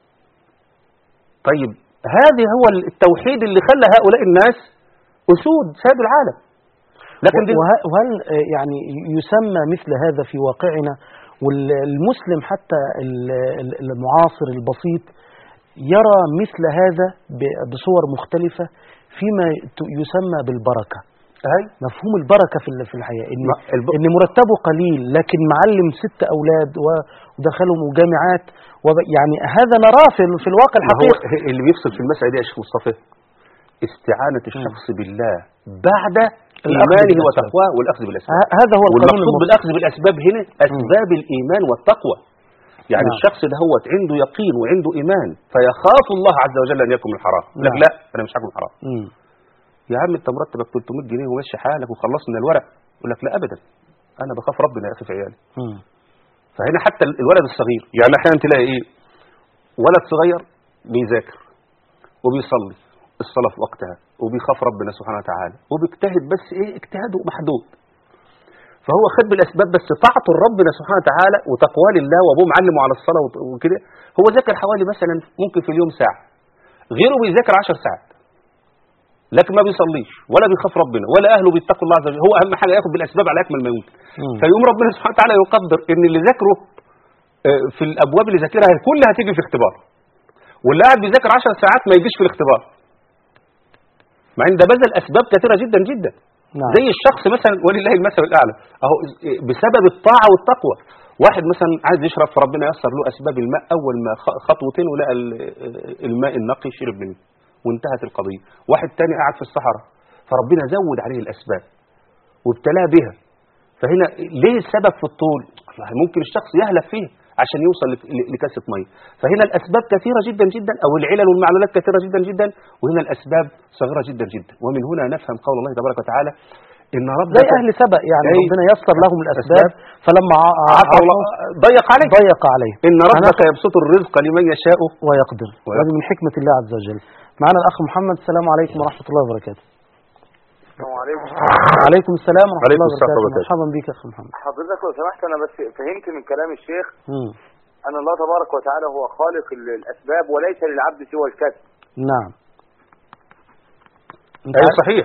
طيب هذا هو التوحيد اللي خلى هؤلاء الناس أسود سادوا العالم. لكن وهل يعني يسمى مثل هذا في واقعنا، والمسلم حتى المعاصر البسيط يرى مثل هذا بصور مختلفة فيما يسمى بالبركة؟ مفهوم البركة في الحياة إن مرتبه قليل لكن معلم 6 أولاد ودخلهم جامعات، يعني هذا نراه في الواقع الحقيقي. اللي بيفصل في المسألة دي يا شيخ مصطفى استعانة الشخص بالله بعد إيمانه وتقواه والأخذ بالأسباب. هذا هو القانون والمقصود بالأخذ بالأسباب هنا أسباب الإيمان والتقوى. يعني الشخص ده هو عنده يقين وعنده إيمان فيخاف الله عز وجل أن يأكل من الحرام. لك لا أنا مش هاكل الحرام. يا عم أنت مرتبك 300 جنيه وماشي حالك وخلصت من الورق. يقول لك لا أبدا أنا بخاف ربنا يا أخي في عيالي. فهنا حتى الولد الصغير يعني أحيانا تلاقي إيه ولد صغير بيذاكر وبيصلي الصلاة في وقتها وبيخاف ربنا سبحانه وتعالى وبيجتهد، بس ايه اجتهاده محدود، فهو خد بالاسباب بس طاعته لربنا سبحانه وتعالى وتقواه لله وابوه معلمه على الصلاة وكده. هو ذاكر حوالي مثلا ممكن في اليوم ساعة، غيره بيذاكر 10 ساعات لكن ما بيصليش ولا بيخاف ربنا ولا اهله بيتقوا الله عز وجل. هو اهم حاجة ياخد بالاسباب على اكمل ما يمكن. فيقوم ربنا سبحانه وتعالى يقدر ان اللي ذاكره في الابواب اللي ذاكرها كلها هتيجي في اختبار، واللي قاعد بيذاكر 10 ساعات ما يجيش في الاختبار، مع ان ده بذل اسباب كثيره جدا جدا. زي الشخص مثلا ولله المثل الاعلى اهو بسبب الطاعه والتقوى، واحد مثلا عايز يشرب فربنا ييسر له اسباب الماء، اول ما خطوتين ولقى الماء النقي شرب منه وانتهت القضيه. واحد تاني قاعد في الصحراء فربنا زود عليه الاسباب وابتلاه بها. فهنا ليه السبب في الطول؟ ممكن الشخص يهلك فيه عشان يوصل لكاسة مية. فهنا الأسباب كثيرة جدا جدا، أو العلل والمعلولات كثيرة جدا جدا، وهنا الأسباب صغيرة جدا جدا. ومن هنا نفهم قول الله تبارك وتعالى إن ربك زي أهل سبأ يعني ربنا يسر لهم الأسباب فلما عطوا ضيق عليه إن ربك يبسط الرزق لمن يشاء ويقدر. هذه من حكمة الله عز وجل. معنا الأخ محمد. السلام عليكم ورحمة الله وبركاته. السلام عليكم. وعليكم السلام ورحمة الله وبركاته. مرحبا بك يا أخي محمد. حضرتك لو سمحت أنا بس فهمت من كلام الشيخ أن الله تبارك وتعالى هو خالق الأسباب وليس للعبد سوى الكسب. نعم. أيوة صحيح.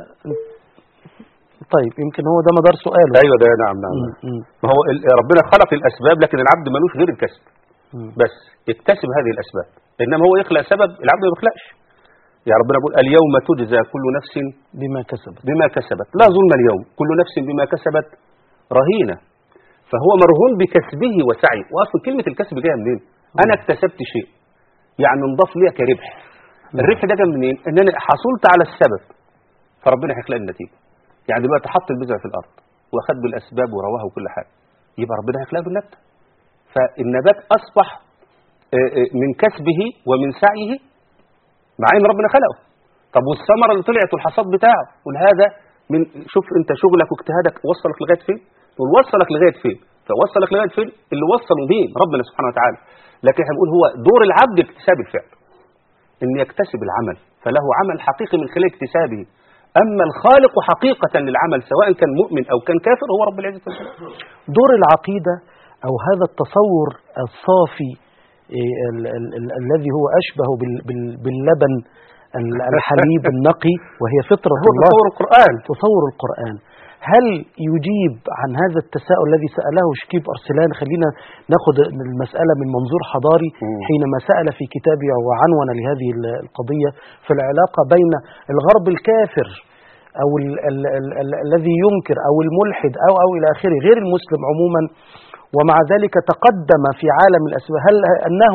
طيب يمكن هو ده مدار سؤاله. أيوة ده نعم. ما هو ربنا خلق الأسباب لكن العبد ملوش غير الكسب بس يكتسب هذه الأسباب، إنما هو يخلق سبب العبد ما يخلقش. يا ربنا يقول اليوم تجزى كل نفس بما كسبت لا ظلم اليوم، كل نفس بما كسبت رهينة، فهو مرهون بكسبه وسعيه. واصل كلمة الكسب جايه منين؟ انا اكتسبت شيء يعني انضاف لي كربح. الربح ده جاي منين؟ ان انا حصلت على السبب فربنا هيخلق النتيجة. يعني دلوقتي حط البذرة في الارض واخد بالاسباب ورواها وكل حاجة، يبقى ربنا هيخلق بالنبت، فالنبات اصبح من كسبه ومن سعيه مع ان ربنا خلقه. طب والثمره اللي طلعت والحصاد بتاعه وهذا من شوف انت شغلك واجتهادك وصلك لغايه فين، ووصلك لغايه فين، فوصلك لغايه فين اللي وصله مين؟ ربنا سبحانه وتعالى. لكن احنا بنقول هو دور العبد اكتساب الفعل، ان يكتسب العمل، فله عمل حقيقي من خلال اكتسابه. اما الخالق حقيقه للعمل سواء كان مؤمن او كان كافر هو رب العزه والجلال. دور العقيده او هذا التصور الصافي الذي هو أشبه باللبن الحليب النقي وهي فطرة هو الله. تصور القرآن. تصور القرآن. هل يجيب عن هذا التساؤل الذي سأله شكيب أرسلان؟ خلينا ناخذ المسألة من منظور حضاري. حينما سأل في كتابه وعنون لهذه القضية في العلاقة بين الغرب الكافر أو الذي ينكر أو الملحد أو إلى آخره غير المسلم عموما، ومع ذلك تقدم في عالم الأسباب، هل أنه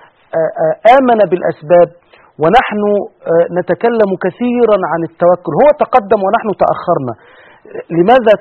آمن بالأسباب ونحن نتكلم كثيرا عن التوكل؟ هو تقدم ونحن تأخرنا. لماذا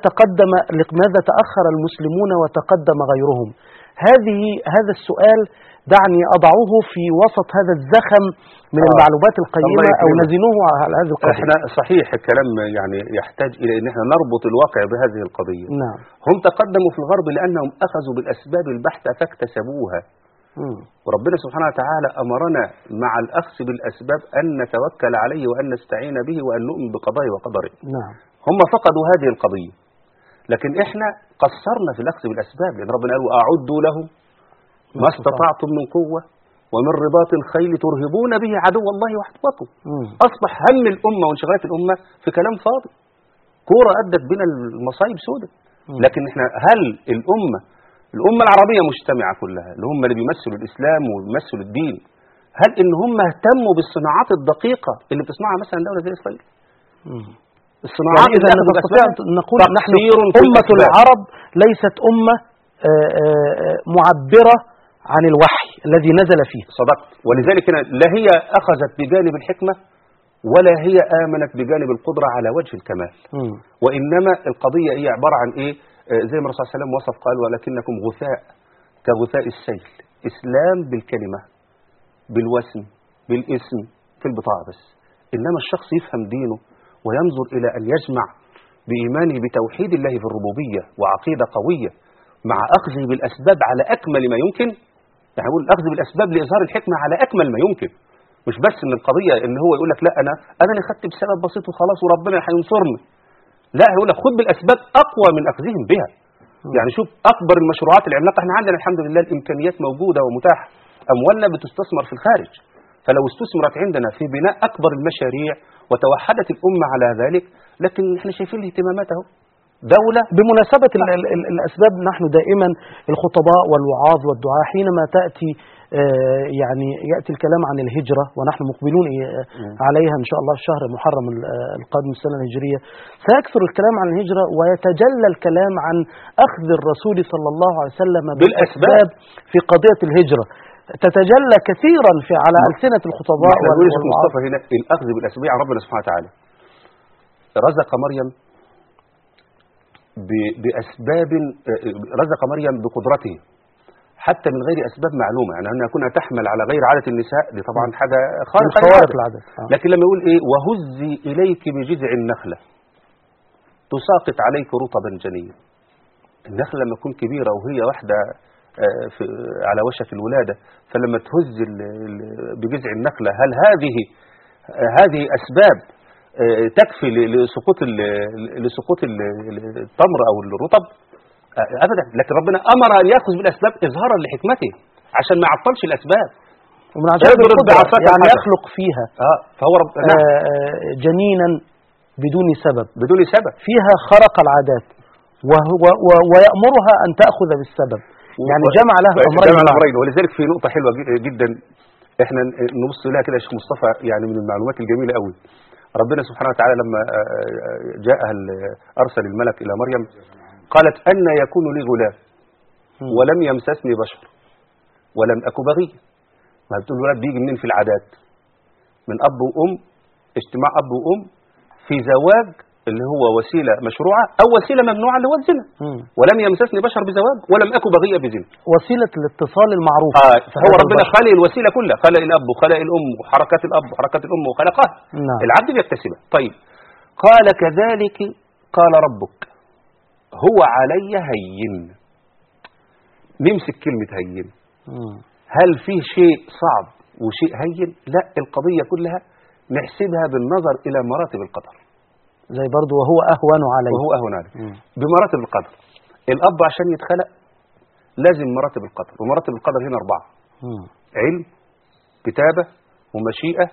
تأخر المسلمون وتقدم غيرهم؟ هذا السؤال دعني أضعه في وسط هذا الزخم من المعلومات القيمة أو نزنوه على هذه القضية. احنا صحيح الكلام يعني يحتاج إلى أن احنا نربط الواقع بهذه القضية. نعم. هم تقدموا في الغرب لأنهم أخذوا بالأسباب البحتة فاكتسبوها. وربنا سبحانه وتعالى أمرنا مع الأخذ بالأسباب أن نتوكل عليه وأن نستعين به وأن نؤمن بقضائه وقدره. نعم. هم فقدوا هذه القضية، لكن احنا قصرنا في الأخذ بالأسباب، لأن ربنا قال أعدوا لهم ما استطعتم من قوة ومن رباط الخيل ترهبون به عدو الله وعدوكم. أصبح هم الأمة وانشغالات الأمة في كلام فاضي، كورة أدت بنا المصايب سودة. لكن احنا هل الأمة العربية مجتمعة كلها اللي هم اللي بيمثلوا الإسلام وبيمثلوا الدين، هل إن هم اهتموا بالصناعات الدقيقة اللي بتصنعها مثلا دولة زي إسرائيل؟ الصناعات يعني إذا نستطيع أن نقول نحن أمة العرب ليست أمة معبرة عن الوحي الذي نزل فيه. صدقت. ولذلك لا هي أخذت بجانب الحكمة ولا هي آمنت بجانب القدرة على وجه الكمال. وإنما القضية هي عبارة عن إيه؟ زي ما الرسول صلى الله عليه وسلم وصف قال ولكنكم غثاء كغثاء السيل. إسلام بالكلمة بالوسم بالاسم في البطاقة بس، إنما الشخص يفهم دينه وينظر إلى أن يجمع بإيمانه بتوحيد الله في الربوبية وعقيدة قوية مع أخذه بالأسباب على أكمل ما يمكن. يعني أقول الأخذ بالأسباب لإظهار الحكمة على أكمل ما يمكن، مش بس إن القضية إن هو يقول لك لا أنا اللي خدت بسبب بسيط وخلاص وربنا هينصرني. لا، يقول لك خد بالأسباب أقوى من أخذهم بها. يعني شوف أكبر المشروعات العملاقة، احنا عندنا الحمد لله الإمكانيات موجودة ومتاحة، أموالنا بتستثمر في الخارج، فلو استثمرت عندنا في بناء أكبر المشاريع وتوحدت الأمة على ذلك، لكن احنا شايفين الاهتمامات اهو دولة. بمناسبة الأسباب، نحن دائما الخطباء والوعاظ والدعاء حينما يعني يأتي الكلام عن الهجرة، ونحن مقبلون عليها إن شاء الله الشهر محرم القادم السنة الهجرية، سيكثر الكلام عن الهجرة ويتجلى الكلام عن أخذ الرسول صلى الله عليه وسلم بالأسباب في قضية الهجرة، تتجلى كثيرا على ألسنة الخطباء والوعاظ. هنا الأخذ بالأسباب عن ربنا سبحانه وتعالى رزق مريم بأسباب، رزق مريم بقدرته حتى من غير أسباب معلومة. يعني أنها كنا تحمل على غير عادة النساء دي طبعا حاجة خارق العادة. لكن لما يقول إيه وهزي إليك بجذع النخلة تساقط عليك رطبا جنيا، النخلة لما تكون كبيرة وهي واحدة على وشك الولادة، فلما تهز بجذع النخلة هل هذه أسباب تكفي لسقوط التمر أو الرطب؟ أبدا. لكن ربنا أمر أن يأخذ بالأسباب إظهارا لحكمته عشان ما يعطلش الأسباب ومن عجائب القدرة يعني يخلق فيها فهو جنينا بدون سبب فيها خرق العادات ويأمرها أن تأخذ بالسبب، يعني جمع له أمرين. ولذلك في نقطة حلوة جدا احنا نبص لها كده يا شيخ مصطفى، يعني من المعلومات الجميلة قوي. ربنا سبحانه وتعالى لما جاءها أرسل الملك إلى مريم قالت أن يكون لي غلام ولم يمسسني بشر ولم أك بغي. ما بتقول الولاد بيجي منين في العادات؟ من أب وأم، اجتماع أب وأم في زواج اللي هو وسيلة مشروعة أو وسيلة ممنوعة اللي هو الزنا. ولم يمسسني بشر بزواج ولم أك بغي بزنا، وسيلة الاتصال المعروف. فهو ربنا خلق الوسيلة كلها، خلق الأب وخلق الأم وحركات الأب وحركات الأم وخلقها. العبد بيكتسبها. طيب قال كذلك قال ربك هو علي هين. نمسك كلمة هين. هل فيه شيء صعب وشيء هين؟ لا، القضية كلها نحسبها بالنظر إلى مراتب القدر. زي برضو وهو أهون عليه بمراتب القدر. الأب عشان يتخلق لازم مراتب القدر، ومراتب القدر هنا 4: علم، كتابة، ومشيئة،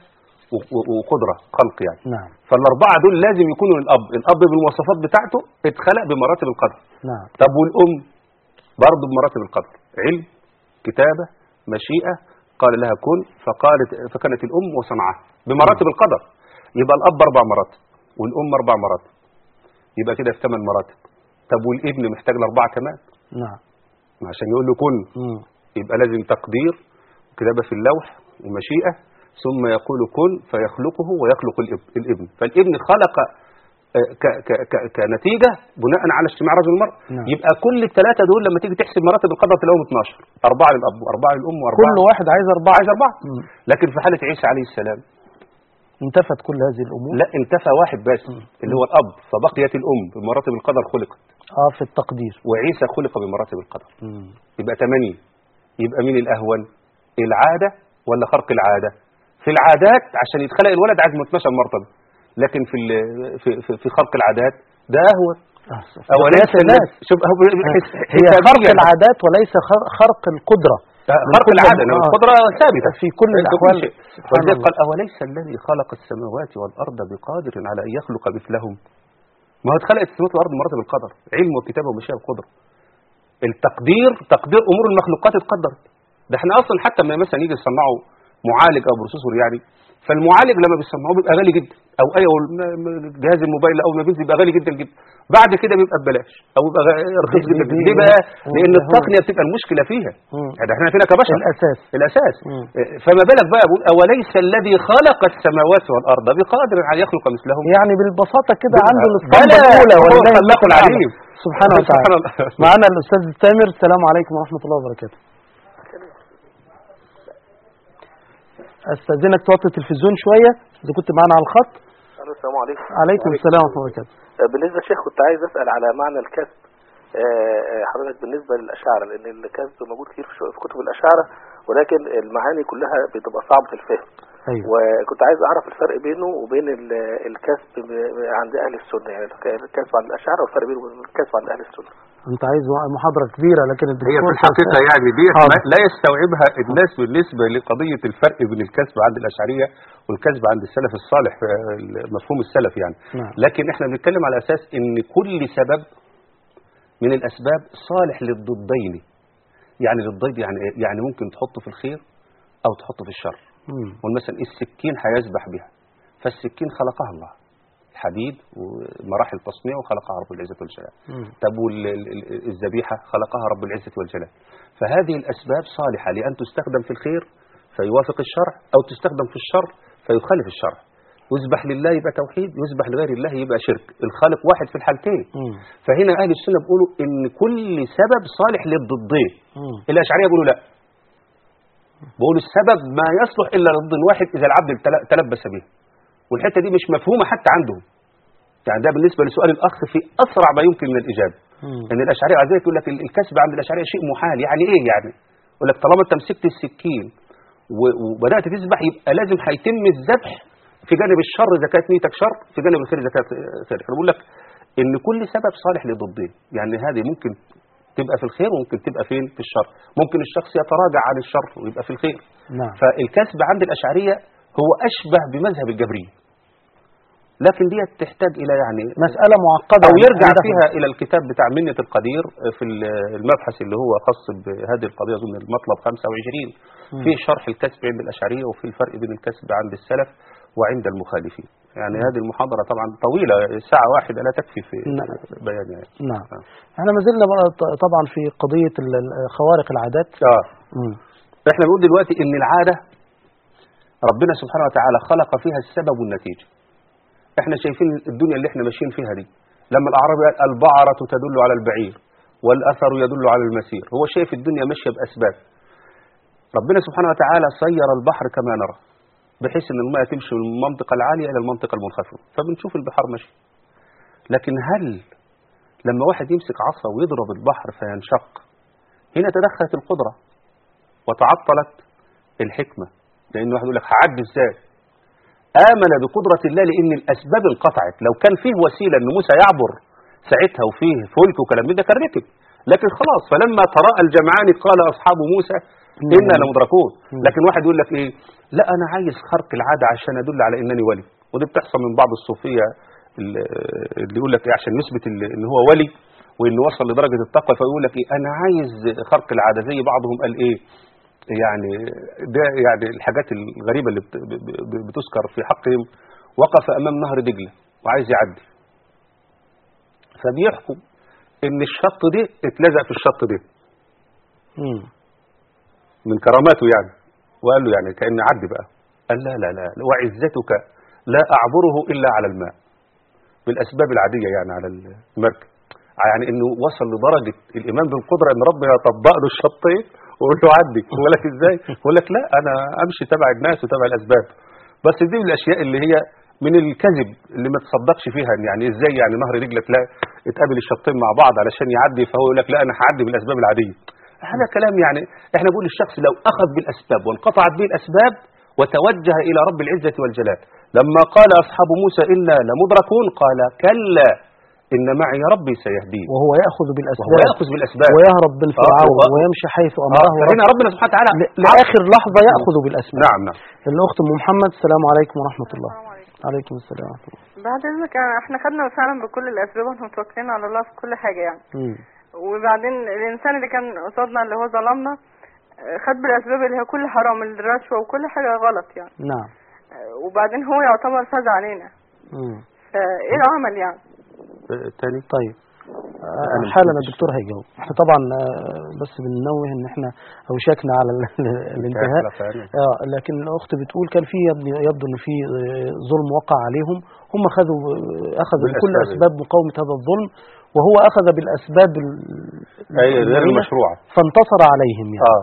وقدرة خلق يعني. نعم. فالأربعة دول لازم يكونوا الأب بالمواصفات بتاعته اتخلق بمراتب القدر. نعم. طب والأم برضه بمراتب القدر، علم، كتابة، مشيئة، قال لها كن فكانت الأم وصنعها بمراتب القدر. يبقى الأب 4 مراتب والأم 4 مراتب، يبقى كده في 8 مراتب. طب والابن محتاج ل4 كمان. نعم. عشان يقول له كن يبقى لازم تقدير وكتابة في اللوح ومشيئة، ثم يقول كن فيخلقه ويخلق الابن. فالابن خلق كنتيجة بناء على اجتماع رجل المرء. نعم. يبقى كل ال3 دول لما تيجي تحسب مراتب القدر تلاقيهم 12، 4 للأب و4 للأم و4 كل واحد عايز 4. عايز 4. لكن في حالة عيسى عليه السلام انتفت كل هذه الأمور. لا، انتفى واحد بس اللي هو الأب، فبقيت الأم بمراتب القدر خلقت. في التقدير. وعيسى خلق بمراتب القدر. يبقى 8. يبقى مين الأهون؟ العادة ولا خرق العادة؟ في العادات عشان يتخلق الولد عايز 12 مرتبة، لكن في خرق العادات ده أهون. أوليس الناس شوف هي خرق العادات وليس خرق القدرة. خرق العادة، القدرة ثابتة في كل الأحوال. ولذلك قال أوليس الذي خلق السماوات والأرض بقادر على أن يخلق مثلهم. ما هو اتخلقت السماوات والأرض بمراتب القدر، علم وكتابة ومشيئة وقدرة. التقدير تقدير أمور المخلوقات اتقدرت. ده احنا أصلا حتى لما مثلا يجي يصنعوا معالج أو بروسيسور يعني، فالمعالج لما بيصنعوه بيبقى غالي جدا، او جهاز الموبايل اول ما بينزل بيبقى غالي جدا جدا، بعد كده بيبقى ببلاش او بيبقى رخيص جدا. ليه بقى؟ لان التقنيه بتبقى المشكله فيها. يعني احنا فينا كبشر الاساس. فما بالك بقى بقول اوليس الذي خلق السماوات والارض بقادر على يخلق مثلهم. يعني بالبساطه كده عنده الاسطمبه الاولى ولله المثل العليم سبحانه وتعالى. معنا الاستاذ تامر. السلام عليكم ورحمه الله وبركاته. استاذنك توطي التلفزيون شويه اذا كنت معنا على الخط. السلام عليكم. عليكم السلام ورحمه الله وبركاته. بالنسبه يا شيخ كنت عايز اسال على معنى الكسب حضرتك بالنسبه للاشاعره، لان الكسب موجود كتير في كتب الاشاعره ولكن المعاني كلها بتبقى صعبه الفهم. أيوة. وكنت عايز اعرف الفرق بينه وبين الكسب عند اهل السنه، يعني الكسب عند الاشاعره والفرق بينه وبين الكسب عند اهل السنه. انت عايز محاضره كبيره لكن هي في الحقيقه يعني دي لا يستوعبها الناس بالنسبه لقضيه الفرق بين الكسب عند الاشعريه والكسب عند السلف الصالح، مفهوم السلف يعني. لكن احنا بنتكلم على اساس ان كل سبب من الاسباب صالح للضدين. يعني للضد يعني ممكن تحطه في الخير او تحطه في الشر. ومثلا السكين هيذبح بها، فالسكين خلقها الله، الحديد ومراحل تصنيعه وخلقها رب العزة والجلال. طب الذبيحة خلقها رب العزة والجلال. فهذه الأسباب صالحة لأن تستخدم في الخير فيوافق الشرع، أو تستخدم في الشر فيخالف الشرع. يذبح لله يبقى توحيد، يذبح لغير الله يبقى شرك. الخالق واحد في الحالتين. فهنا أهل السنة بيقولوا إن كل سبب صالح للضدين. الأشعرية بيقولوا لا، بيقولوا السبب ما يصلح إلا للضد واحد إذا العبد تلبس به. والحته دي مش مفهومه حتى عندهم. يعني ده بالنسبه لسؤال الاخ في اسرع ما يمكن من الاجابه. ان الاشعريه عايزه تقول لك الكسب عند الاشعريه شيء محال. يعني ايه يعني؟ يقول لك طالما انت مسكت السكين وبدات تذبح يبقى لازم هيتم الذبح في جانب الشر اذا كانت نيتك شر، في جانب الخير اذا كانت خير. انا بقول لك ان كل سبب صالح لضدين. يعني هذه ممكن تبقى في الخير وممكن تبقى فين؟ في الشر. ممكن الشخص يتراجع عن الشر ويبقى في الخير. فالكسب عند الاشعريه هو أشبه بمذهب الجبرية، لكن دي تحتاج إلى يعني مسألة معقدة، أو يرجع فيها إلى الكتاب بتاع منة القدير في المبحث اللي هو خاص بهذه القضية ضمن المطلب 25 في شرح الكسب عند الأشعرية وفي الفرق بين الكسب عند السلف وعند المخالفين. يعني هذه المحاضرة طبعا طويلة، ساعة واحدة لا تكفي في بيانها يعني. نعم. احنا ما زلنا طبعا في قضية خوارق العادات. احنا بنقول دلوقتي إن العادة ربنا سبحانه وتعالى خلق فيها السبب والنتيجة. احنا شايفين الدنيا اللي احنا ماشيين فيها دي، لما الأعرابي قال البعرة تدل على البعير والأثر يدل على المسير، هو شايف الدنيا ماشية بأسباب. ربنا سبحانه وتعالى سير البحر كما نرى، بحيث ان الماء تمشي من المنطقة العالية إلى المنطقة المنخفضة، فبنشوف البحر ماشي. لكن هل لما واحد يمسك عصا ويضرب البحر فينشق، هنا تدخلت القدرة وتعطلت الحكمة، لأن واحد يقول لك هعدي ازاي؟ آمن بقدرة الله لأن الأسباب انقطعت. لو كان فيه وسيلة أن موسى يعبر ساعتها وفيه فلك وكلام من ده كان ركب، لكن خلاص. فلما تراءى الجمعان قال أصحاب موسى إنا لمدركون. لكن واحد يقول لك إيه، لا أنا عايز خرق العادة عشان أدل على إنني ولي. ودي بتحصل من بعض الصوفية اللي يقول لك إيه عشان يثبت إن هو ولي وإنه وصل لدرجة التقوى، فيقول لك إيه أنا عايز خرق العادة. زي بعضهم قال إيه يعني ده يعني الحاجات الغريبة اللي بتذكر في حقهم، وقف أمام نهر دجلة وعايز يعدي، فبيحكم إن الشط ده اتلزق في الشط ده من كراماته يعني، وقال له يعني كأن عدي بقى. قال لا لا لا وعزتك لا أعبره إلا على الماء، بالأسباب العادية يعني على المركب. يعني إنه وصل لدرجة الإيمان بالقدرة إن ربنا يطبق له الشطين ويقول له عدي. يقول لك إزاي؟ يقول لك لا أنا أمشي تبع الناس وتبع الأسباب. بس دي من الأشياء اللي هي من الكذب اللي ما تصدقش فيها. يعني إزاي يعني نهر دجلة تلاقي اتقابل الشطين مع بعض علشان يعدي، فهو يقول لك لا أنا هعدي بالأسباب العادية. هذا كلام يعني احنا بنقول الشخص لو أخذ بالأسباب وانقطعت به الأسباب وتوجه إلى رب العزة والجلال. لما قال أصحاب موسى إنا لمدركون قال كلا إن معي ربي سيهدين. وهو يأخذ بالأسباب ويهرب من فرعون ويمشي حيث أمره فهنا ربنا سبحانه وتعالى لآخر لحظة يأخذ بالأسباب. نعم. الأخت أم محمد السلام عليكم ورحمة الله. عليكم السلام ورحمة الله. بعد إذنك احنا خدنا فعلا بكل الأسباب واحنا متوكلين على الله في كل حاجة يعني. وبعدين الإنسان اللي كان قصادنا اللي هو ظلمنا خد بالأسباب اللي هي كل حرام، الرشوة وكل حاجة غلط يعني. نعم. وبعدين هو يعتبر فاز علينا. فإيه العمل يعني؟ تاني طيب حالا الدكتور هيجاوب. احنا طبعا بس بننوه ان احنا اوشكنا على الانتهاء. لكن الاخت بتقول كان في يبدو ان في ظلم وقع عليهم، هم اخذوا بكل اسباب مقاومة هذا الظلم، وهو اخذ بالاسباب غير المشروعة فانتصر عليهم يعني.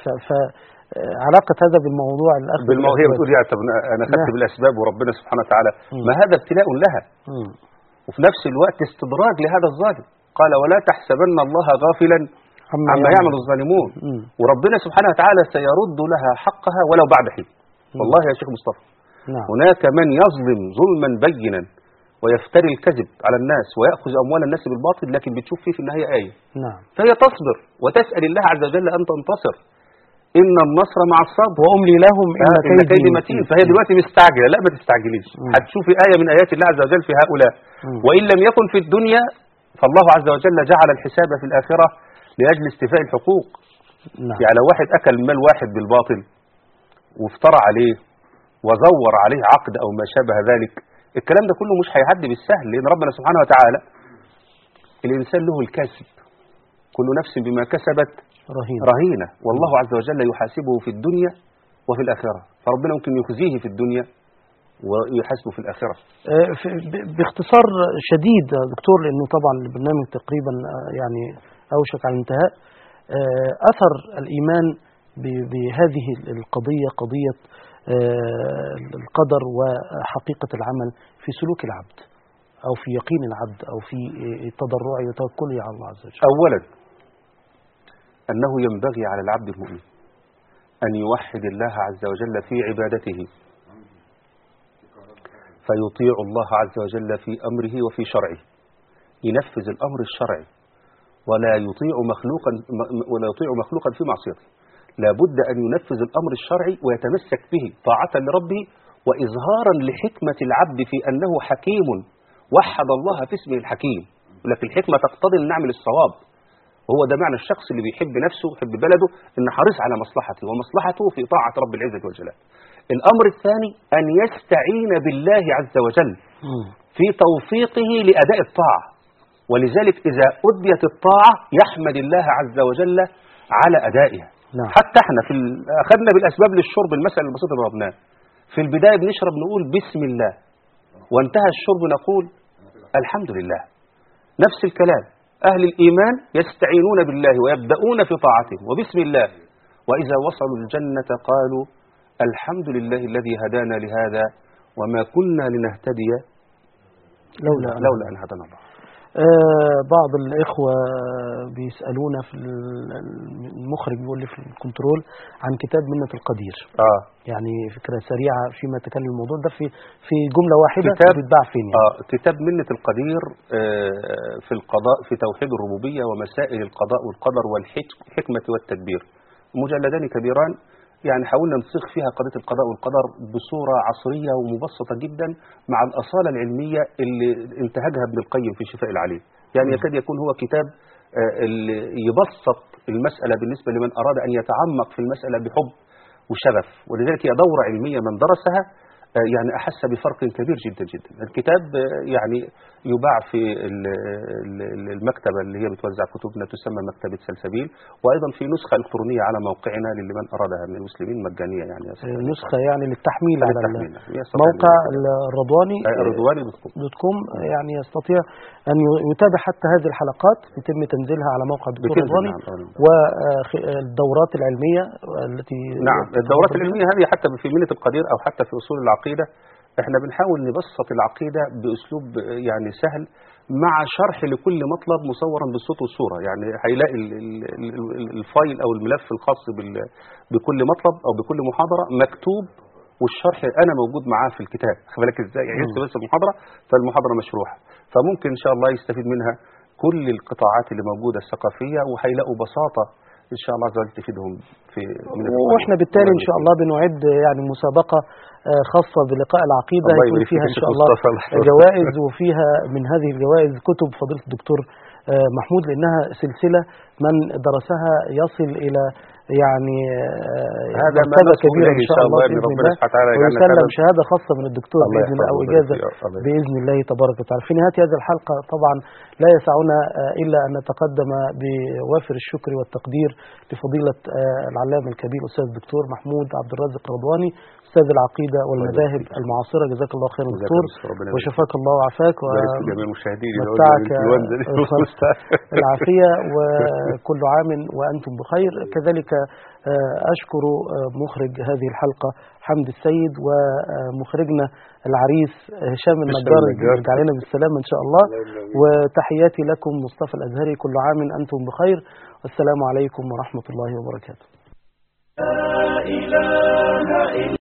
علاقة هذا بالموضوع الأخ هي بتقول يعني طب أنا خدت بالأسباب وربنا سبحانه وتعالى ما هذا ابتلاء لها، وفي نفس الوقت استدراج لهذا الظالم. قال ولا تحسبن الله غافلا عما يعمل الظالمون. وربنا سبحانه وتعالى سيرد لها حقها ولو بعد حين. والله يا شيخ مصطفى هناك من يظلم ظلما بينا ويفتري الكذب على الناس ويأخذ أموال الناس بالباطل، لكن بتشوف فيه في النهاية آية. فهي تصبر وتسأل الله عز وجل أن تنتصر. إن النصر مع الصبر وأملي لهم إن كيدي متين. فهي دلوقتي مستعجلة، لا ما تستعجليش، هتشوفي آية من آيات الله عز وجل في هؤلاء. وإن لم يكن في الدنيا فالله عز وجل جعل الحساب في الآخرة لأجل استيفاء الحقوق. يعني لو واحد أكل مال واحد بالباطل وافترى عليه وزور عليه عقد أو ما شابه ذلك، الكلام ده كله مش هيعدي بالسهل، لأن ربنا سبحانه وتعالى الإنسان له الكسب، كل نفس بما كسبت رهينة، والله عز وجل يحاسبه في الدنيا وفي الآخرة. فربنا ممكن يخزيه في الدنيا ويحاسبه في الآخرة. باختصار شديد دكتور، لأنه طبعا البرنامج تقريبا يعني أوشك على الانتهاء، أثر الإيمان بهذه القضية، قضية القدر وحقيقة العمل في سلوك العبد أو في يقين العبد أو في تضرعه وتوكله على الله عز وجل. أولا أنه ينبغي على العبد المؤمن أن يوحد الله عز وجل في عبادته، فيطيع الله عز وجل في أمره وفي شرعه، ينفذ الأمر الشرعي ولا يطيع مخلوقا في معصيته. لا بد أن ينفذ الأمر الشرعي ويتمسك به طاعة لربه وإظهارا لحكمة العبد في أنه حكيم، وحد الله في اسمه الحكيم. ولكن الحكمة تقتضي أن نعمل الصواب. وهو ده معنى الشخص اللي بيحب نفسه ويحب بلده، إن حريص على مصلحته، ومصلحته في طاعة رب العزة والجلال. الأمر الثاني أن يستعين بالله عز وجل في توفيقه لأداء الطاعة، ولذلك إذا أديت الطاعة يحمد الله عز وجل على أدائها. حتى احنا أخذنا بالأسباب للشرب، المسألة البسيطة اللي ضربناها في البداية، بنشرب نقول بسم الله، وانتهى الشرب نقول الحمد لله. نفس الكلام أهل الإيمان يستعينون بالله ويبدأون في طاعته وبسم الله، وإذا وصلوا الجنة قالوا الحمد لله الذي هدانا لهذا وما كنا لنهتدي لولا أن هدانا الله. بعض الإخوة بيسألونا في المخرج بيقول لي في الكنترول عن كتاب منة القدير. يعني فكرة سريعة فيما تكلم الموضوع ده في جملة واحدة بيتباع فين يعني؟ كتاب منة القدير في القضاء، في توحيد الربوبية ومسائل القضاء والقدر والحكمة والتدبير، مجلدان كبيران، يعني حاولنا نصيغ فيها قضية القضاء والقدر بصورة عصرية ومبسطة جدا مع الأصالة العلمية اللي انتهجها ابن القيم في شفاء العليل. يعني يكاد يكون هو كتاب اللي يبسط المسألة بالنسبة لمن أراد أن يتعمق في المسألة بحب وشغف، ولذلك هي دورة علمية من درسها يعني أحس بفرق كبير جدا جدا. الكتاب يعني يباع في المكتبة اللي هي بتوزع كتبنا تسمى مكتبة سلسبيل، وأيضا في نسخة إلكترونية على موقعنا لمن أرادها من المسلمين مجانية. يعني نسخة يعني للتحميل على موقع الرضواني .com، يعني يستطيع أن يتابع حتى هذه الحلقات يتم تنزيلها على موقع الدكتور رضواني. والدورات العلمية التي الدورات العلمية هذه حتى في منة القدير أو حتى في أصول العقيدة احنا بنحاول نبسط العقيدة بأسلوب يعني سهل مع شرح لكل مطلب مصورا بالصوت والصورة. يعني هيلاقي الفايل أو الملف الخاص بكل مطلب أو بكل محاضرة مكتوب، والشرح أنا موجود معاه في الكتاب. خلي بالك إزاي يعني بس المحاضرة، فالمحاضرة مشروحة، فممكن إن شاء الله يستفيد منها كل القطاعات اللي موجودة الثقافية، وهيلاقوا بساطة إن شاء الله عز تفيدهم في وإحنا بالتالي إن شاء الله بنعد يعني مسابقة خاصة بلقاء العقيدة يكون فيها إن شاء الله جوائز، وفيها من هذه الجوائز كتب فضيلة الدكتور محمود، لأنها سلسلة من درسها يصل إلى يعني هذا مرتبة كبيرة إن شاء الله بإذن الله، ويسلم شهادة خاصة من الدكتور بإذن الله أو إجازة بإذن الله تبارك وتعالى. في نهاية هذه الحلقة طبعا لا يسعنا إلا أن نتقدم بوافر الشكر والتقدير لفضيلة العلامة الكبير أستاذ الدكتور محمود عبد الرازق رضواني، أستاذ العقيدة والمذاهب المعاصرة. جزاك الله خير دكتور، وشفاك الله وعافاك ومتعك العافية، وكل عام وأنتم بخير. كذلك أشكر مخرج هذه الحلقة حمد السيد، ومخرجنا العريس هشام النجار يرجع لنا بالسلامة إن شاء الله. وتحياتي لكم مصطفى الأزهري، كل عام أنتم بخير، والسلام عليكم ورحمة الله وبركاته.